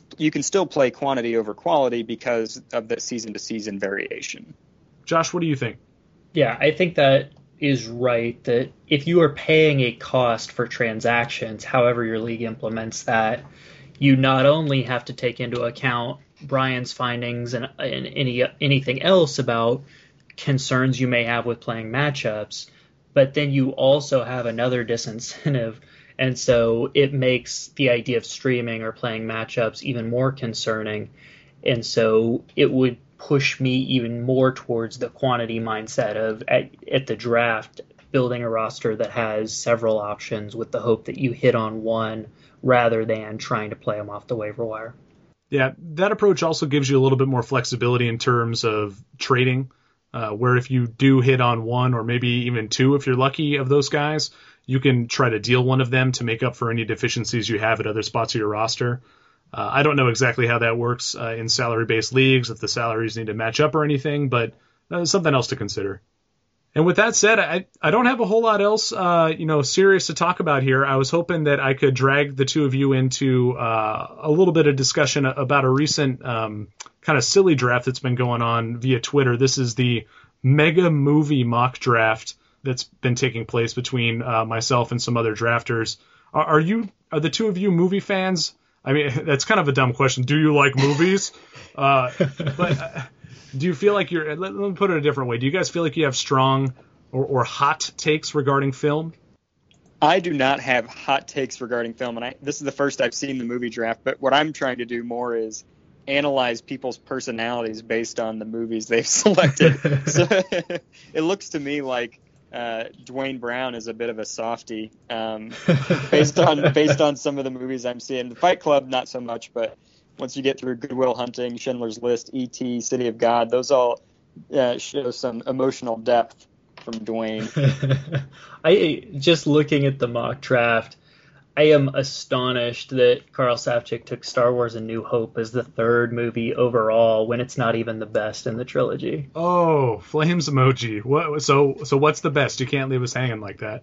you can still play quantity over quality because of the season to season variation. Josh, what do you think? Yeah, I think that is right, that if you are paying a cost for transactions, however your league implements that, you not only have to take into account Brian's findings and, and any anything else about concerns you may have with playing matchups, but then you also have another disincentive. And so it makes the idea of streaming or playing matchups even more concerning. And so it would push me even more towards the quantity mindset of at, at the draft, building a roster that has several options with the hope that you hit on one rather than trying to play them off the waiver wire. Yeah, that approach also gives you a little bit more flexibility in terms of trading, uh, where if you do hit on one or maybe even two, if you're lucky, of those guys, you can try to deal one of them to make up for any deficiencies you have at other spots of your roster. Uh, I don't know exactly how that works uh, in salary-based leagues, if the salaries need to match up or anything, but uh, something else to consider. And with that said, I, I don't have a whole lot else, uh, you know, serious to talk about here. I was hoping that I could drag the two of you into uh, a little bit of discussion about a recent um, kind of silly draft that's been going on via Twitter. This is the Mega Movie Mock Draft that's been taking place between uh, myself and some other drafters. Are, are you, are the two of you movie fans? I mean, that's kind of a dumb question. Do you like movies? uh, but uh, do you feel like you're, let, let me put it a different way. Do you guys feel like you have strong or, or hot takes regarding film? I do not have hot takes regarding film, and I, this is the first I've seen the movie draft, but what I'm trying to do more is analyze people's personalities based on the movies they've selected. So it looks to me like uh, Dwayne Brown is a bit of a softie um, based on based on some of the movies I'm seeing. The Fight Club, not so much, but once you get through Good Will Hunting, Schindler's List, E T, City of God, those all uh, show some emotional depth from Dwayne. I just looking at the mock draft, I am astonished that Carl Savchik took Star Wars A New Hope as the third movie overall when it's not even the best in the trilogy. Oh, flames emoji. What? So, so what's the best? You can't leave us hanging like that.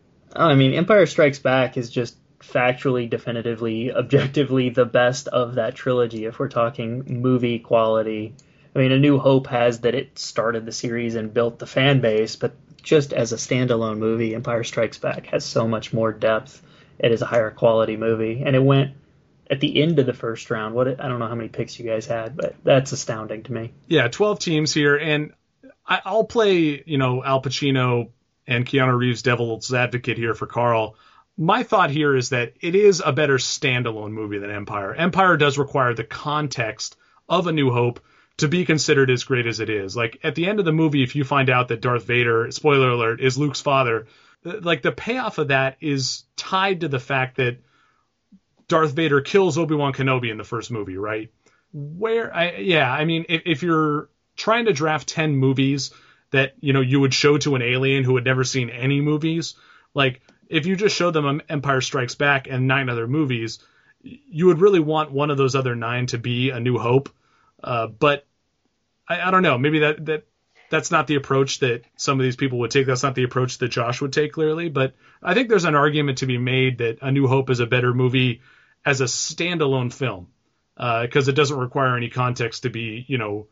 I mean, Empire Strikes Back is just factually, definitively, objectively the best of that trilogy if we're talking movie quality. I mean, A New Hope has that it started the series and built the fan base, but just as a standalone movie, Empire Strikes Back has so much more depth. It is a higher quality movie, and it went at the end of the first round. What I don't know how many picks you guys had, but that's astounding to me. Yeah, twelve teams here, and I, I'll play, you know, Al Pacino and Keanu Reeves devil's advocate here for Carl. My thought here is that it is a better standalone movie than Empire. Empire does require the context of A New Hope to be considered as great as it is. Like, at the end of the movie, if you find out that Darth Vader, spoiler alert, is Luke's father, like, the payoff of that is tied to the fact that Darth Vader kills Obi-Wan Kenobi in the first movie, right? Where, I, yeah, I mean, if, if you're trying to draft ten movies that, you know, you would show to an alien who had never seen any movies, like, if you just showed them Empire Strikes Back and nine other movies, you would really want one of those other nine to be A New Hope. Uh, but I, I don't know, maybe that, that that's not the approach that some of these people would take. That's not the approach that Josh would take, clearly. But I think there's an argument to be made that A New Hope is a better movie as a standalone film, because uh, it doesn't require any context to be, you know,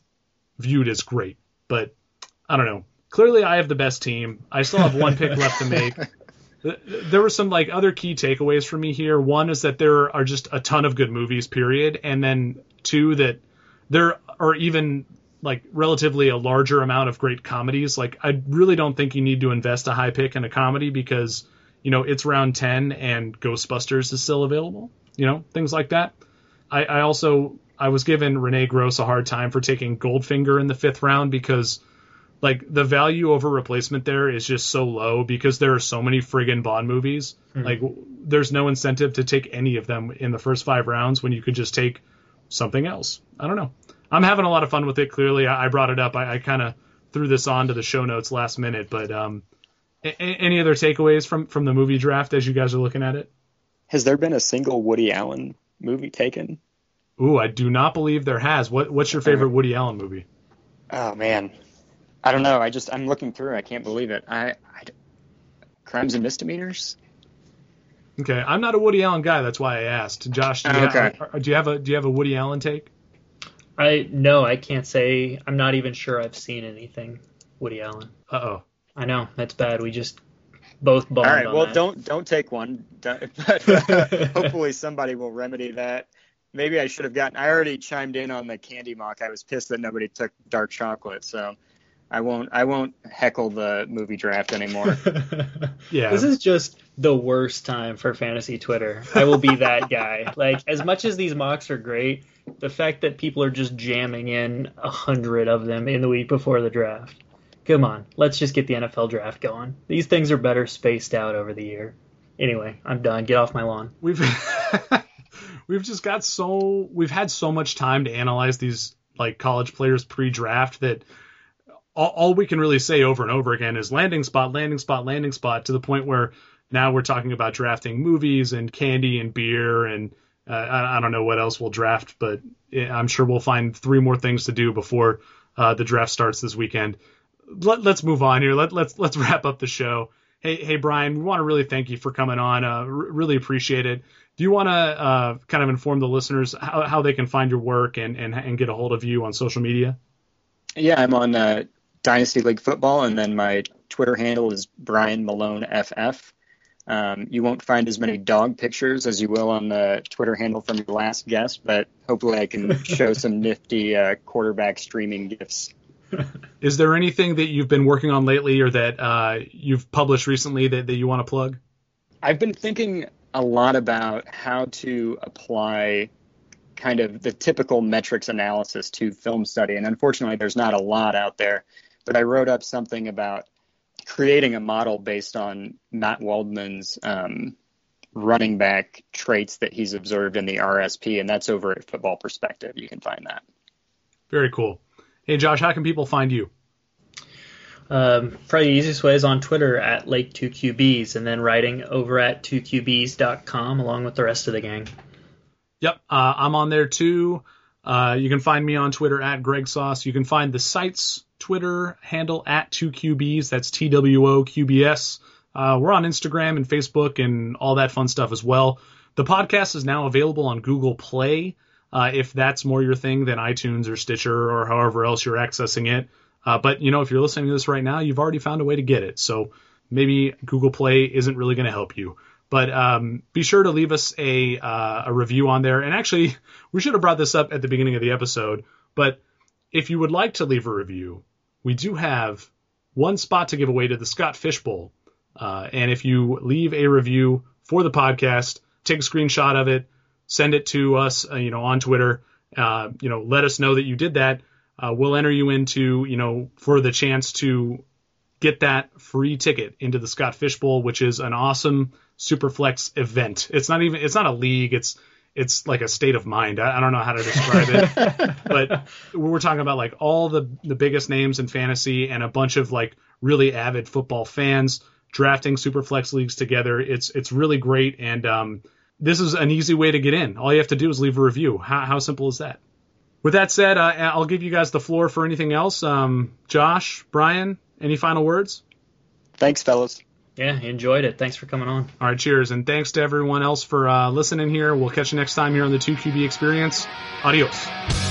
viewed as great. But I don't know. Clearly, I have the best team. I still have one pick left to make. There were some like other key takeaways for me here. One is that there are just a ton of good movies, period. And then two, that there are even like relatively a larger amount of great comedies. Like, I really don't think you need to invest a high pick in a comedy because, you know, it's round ten and Ghostbusters is still available, you know, things like that. I, I also, I was given Renee Gross a hard time for taking Goldfinger in the fifth round because, like, the value over replacement there is just so low because there are so many friggin' Bond movies. Mm-hmm. Like, there's no incentive to take any of them in the first five rounds when you could just take something else. I don't know. I'm having a lot of fun with it. Clearly, I, I brought it up. I, I kind of threw this on to the show notes last minute. But um, a- any other takeaways from, from the movie draft as you guys are looking at it? Has there been a single Woody Allen movie taken? Ooh, I do not believe there has. What What's your favorite Woody Allen movie? Oh, man. I don't know. I just, I'm looking through. I can't believe it. I, I Crimes and Misdemeanors? Okay, I'm not a Woody Allen guy. That's why I asked. Josh, do you, Okay. have, do you have a do you have a Woody Allen take? I no, I can't say. I'm not even sure I've seen anything Woody Allen. Uh oh. I know that's bad. We just both bombed All right. on Well, that. don't don't take one. Don't- but, uh, hopefully somebody will remedy that. Maybe I should have gotten. I already chimed in on the candy mock. I was pissed that nobody took dark chocolate, so I won't. I won't heckle the movie draft anymore. Yeah. This is just the worst time for fantasy Twitter. I will be that guy. Like, as much as these mocks are great, the fact that people are just jamming in a hundred of them in the week before the draft. Come on, let's just get the N F L draft going. These things are better spaced out over the year. Anyway, I'm done. Get off my lawn. We've we've just got so we've had so much time to analyze these like college players pre-draft that all, all we can really say over and over again is landing spot, landing spot, landing spot, to the point where now we're talking about drafting movies and candy and beer and uh, I, I don't know what else we'll draft, but I'm sure we'll find three more things to do before uh, the draft starts this weekend. Let, let's move on here. Let, let's let's wrap up the show. Hey, hey, Brian, we want to really thank you for coming on. Uh, r- really appreciate it. Do you want to uh, kind of inform the listeners how, how they can find your work and, and, and get a hold of you on social media? Yeah, I'm on uh, Dynasty League Football, and then my Twitter handle is Brian Malone F F. Um, you won't find as many dog pictures as you will on the Twitter handle from your last guest, but hopefully I can show some nifty uh, quarterback streaming gifs. Is there anything that you've been working on lately or that uh, you've published recently that, that you want to plug? I've been thinking a lot about how to apply kind of the typical metrics analysis to film study. And unfortunately, there's not a lot out there. But I wrote up something about creating a model based on Matt Waldman's um, running back traits that he's observed in the R S P. And that's over at Football Perspective. You can find that. Very cool. Hey, Josh, how can people find you? Um, probably the easiest way is on Twitter at Lake two Q Bs, and then writing over at two Q Bs dot com along with the rest of the gang. Yep, uh, I'm on there too. Uh, you can find me on Twitter at Greg Sauce. You can find the site's Twitter handle at two Q Bs. That's T W O Q B S. Uh, we're on Instagram and Facebook and all that fun stuff as well. The podcast is now available on Google Play. Uh, if that's more your thing than iTunes or Stitcher or however else you're accessing it. Uh, but, you know, if you're listening to this right now, you've already found a way to get it. So maybe Google Play isn't really going to help you. But um, be sure to leave us a uh, a review on there. And actually, we should have brought this up at the beginning of the episode. But if you would like to leave a review, we do have one spot to give away to the Scott Fish Bowl. Uh, and if you leave a review for the podcast, take a screenshot of it, send it to us, uh, you know, on Twitter. Uh, you know, let us know that you did that. Uh, we'll enter you into, you know, for the chance to get that free ticket into the Scott Fish Bowl, which is an awesome Superflex event. It's not even, it's not a league. It's, it's like a state of mind. I, I don't know how to describe it, but we're talking about like all the, the biggest names in fantasy and a bunch of like really avid football fans drafting Superflex leagues together. It's, it's really great. And, um, this is an easy way to get in. All you have to do is leave a review. How, how simple is that? With that said, uh, I'll give you guys the floor for anything else. Um, Josh, Brian, any final words? Thanks, fellas. Yeah, enjoyed it. Thanks for coming on. All right, cheers. And thanks to everyone else for uh, listening here. We'll catch you next time here on the two Q B Experience. Adios.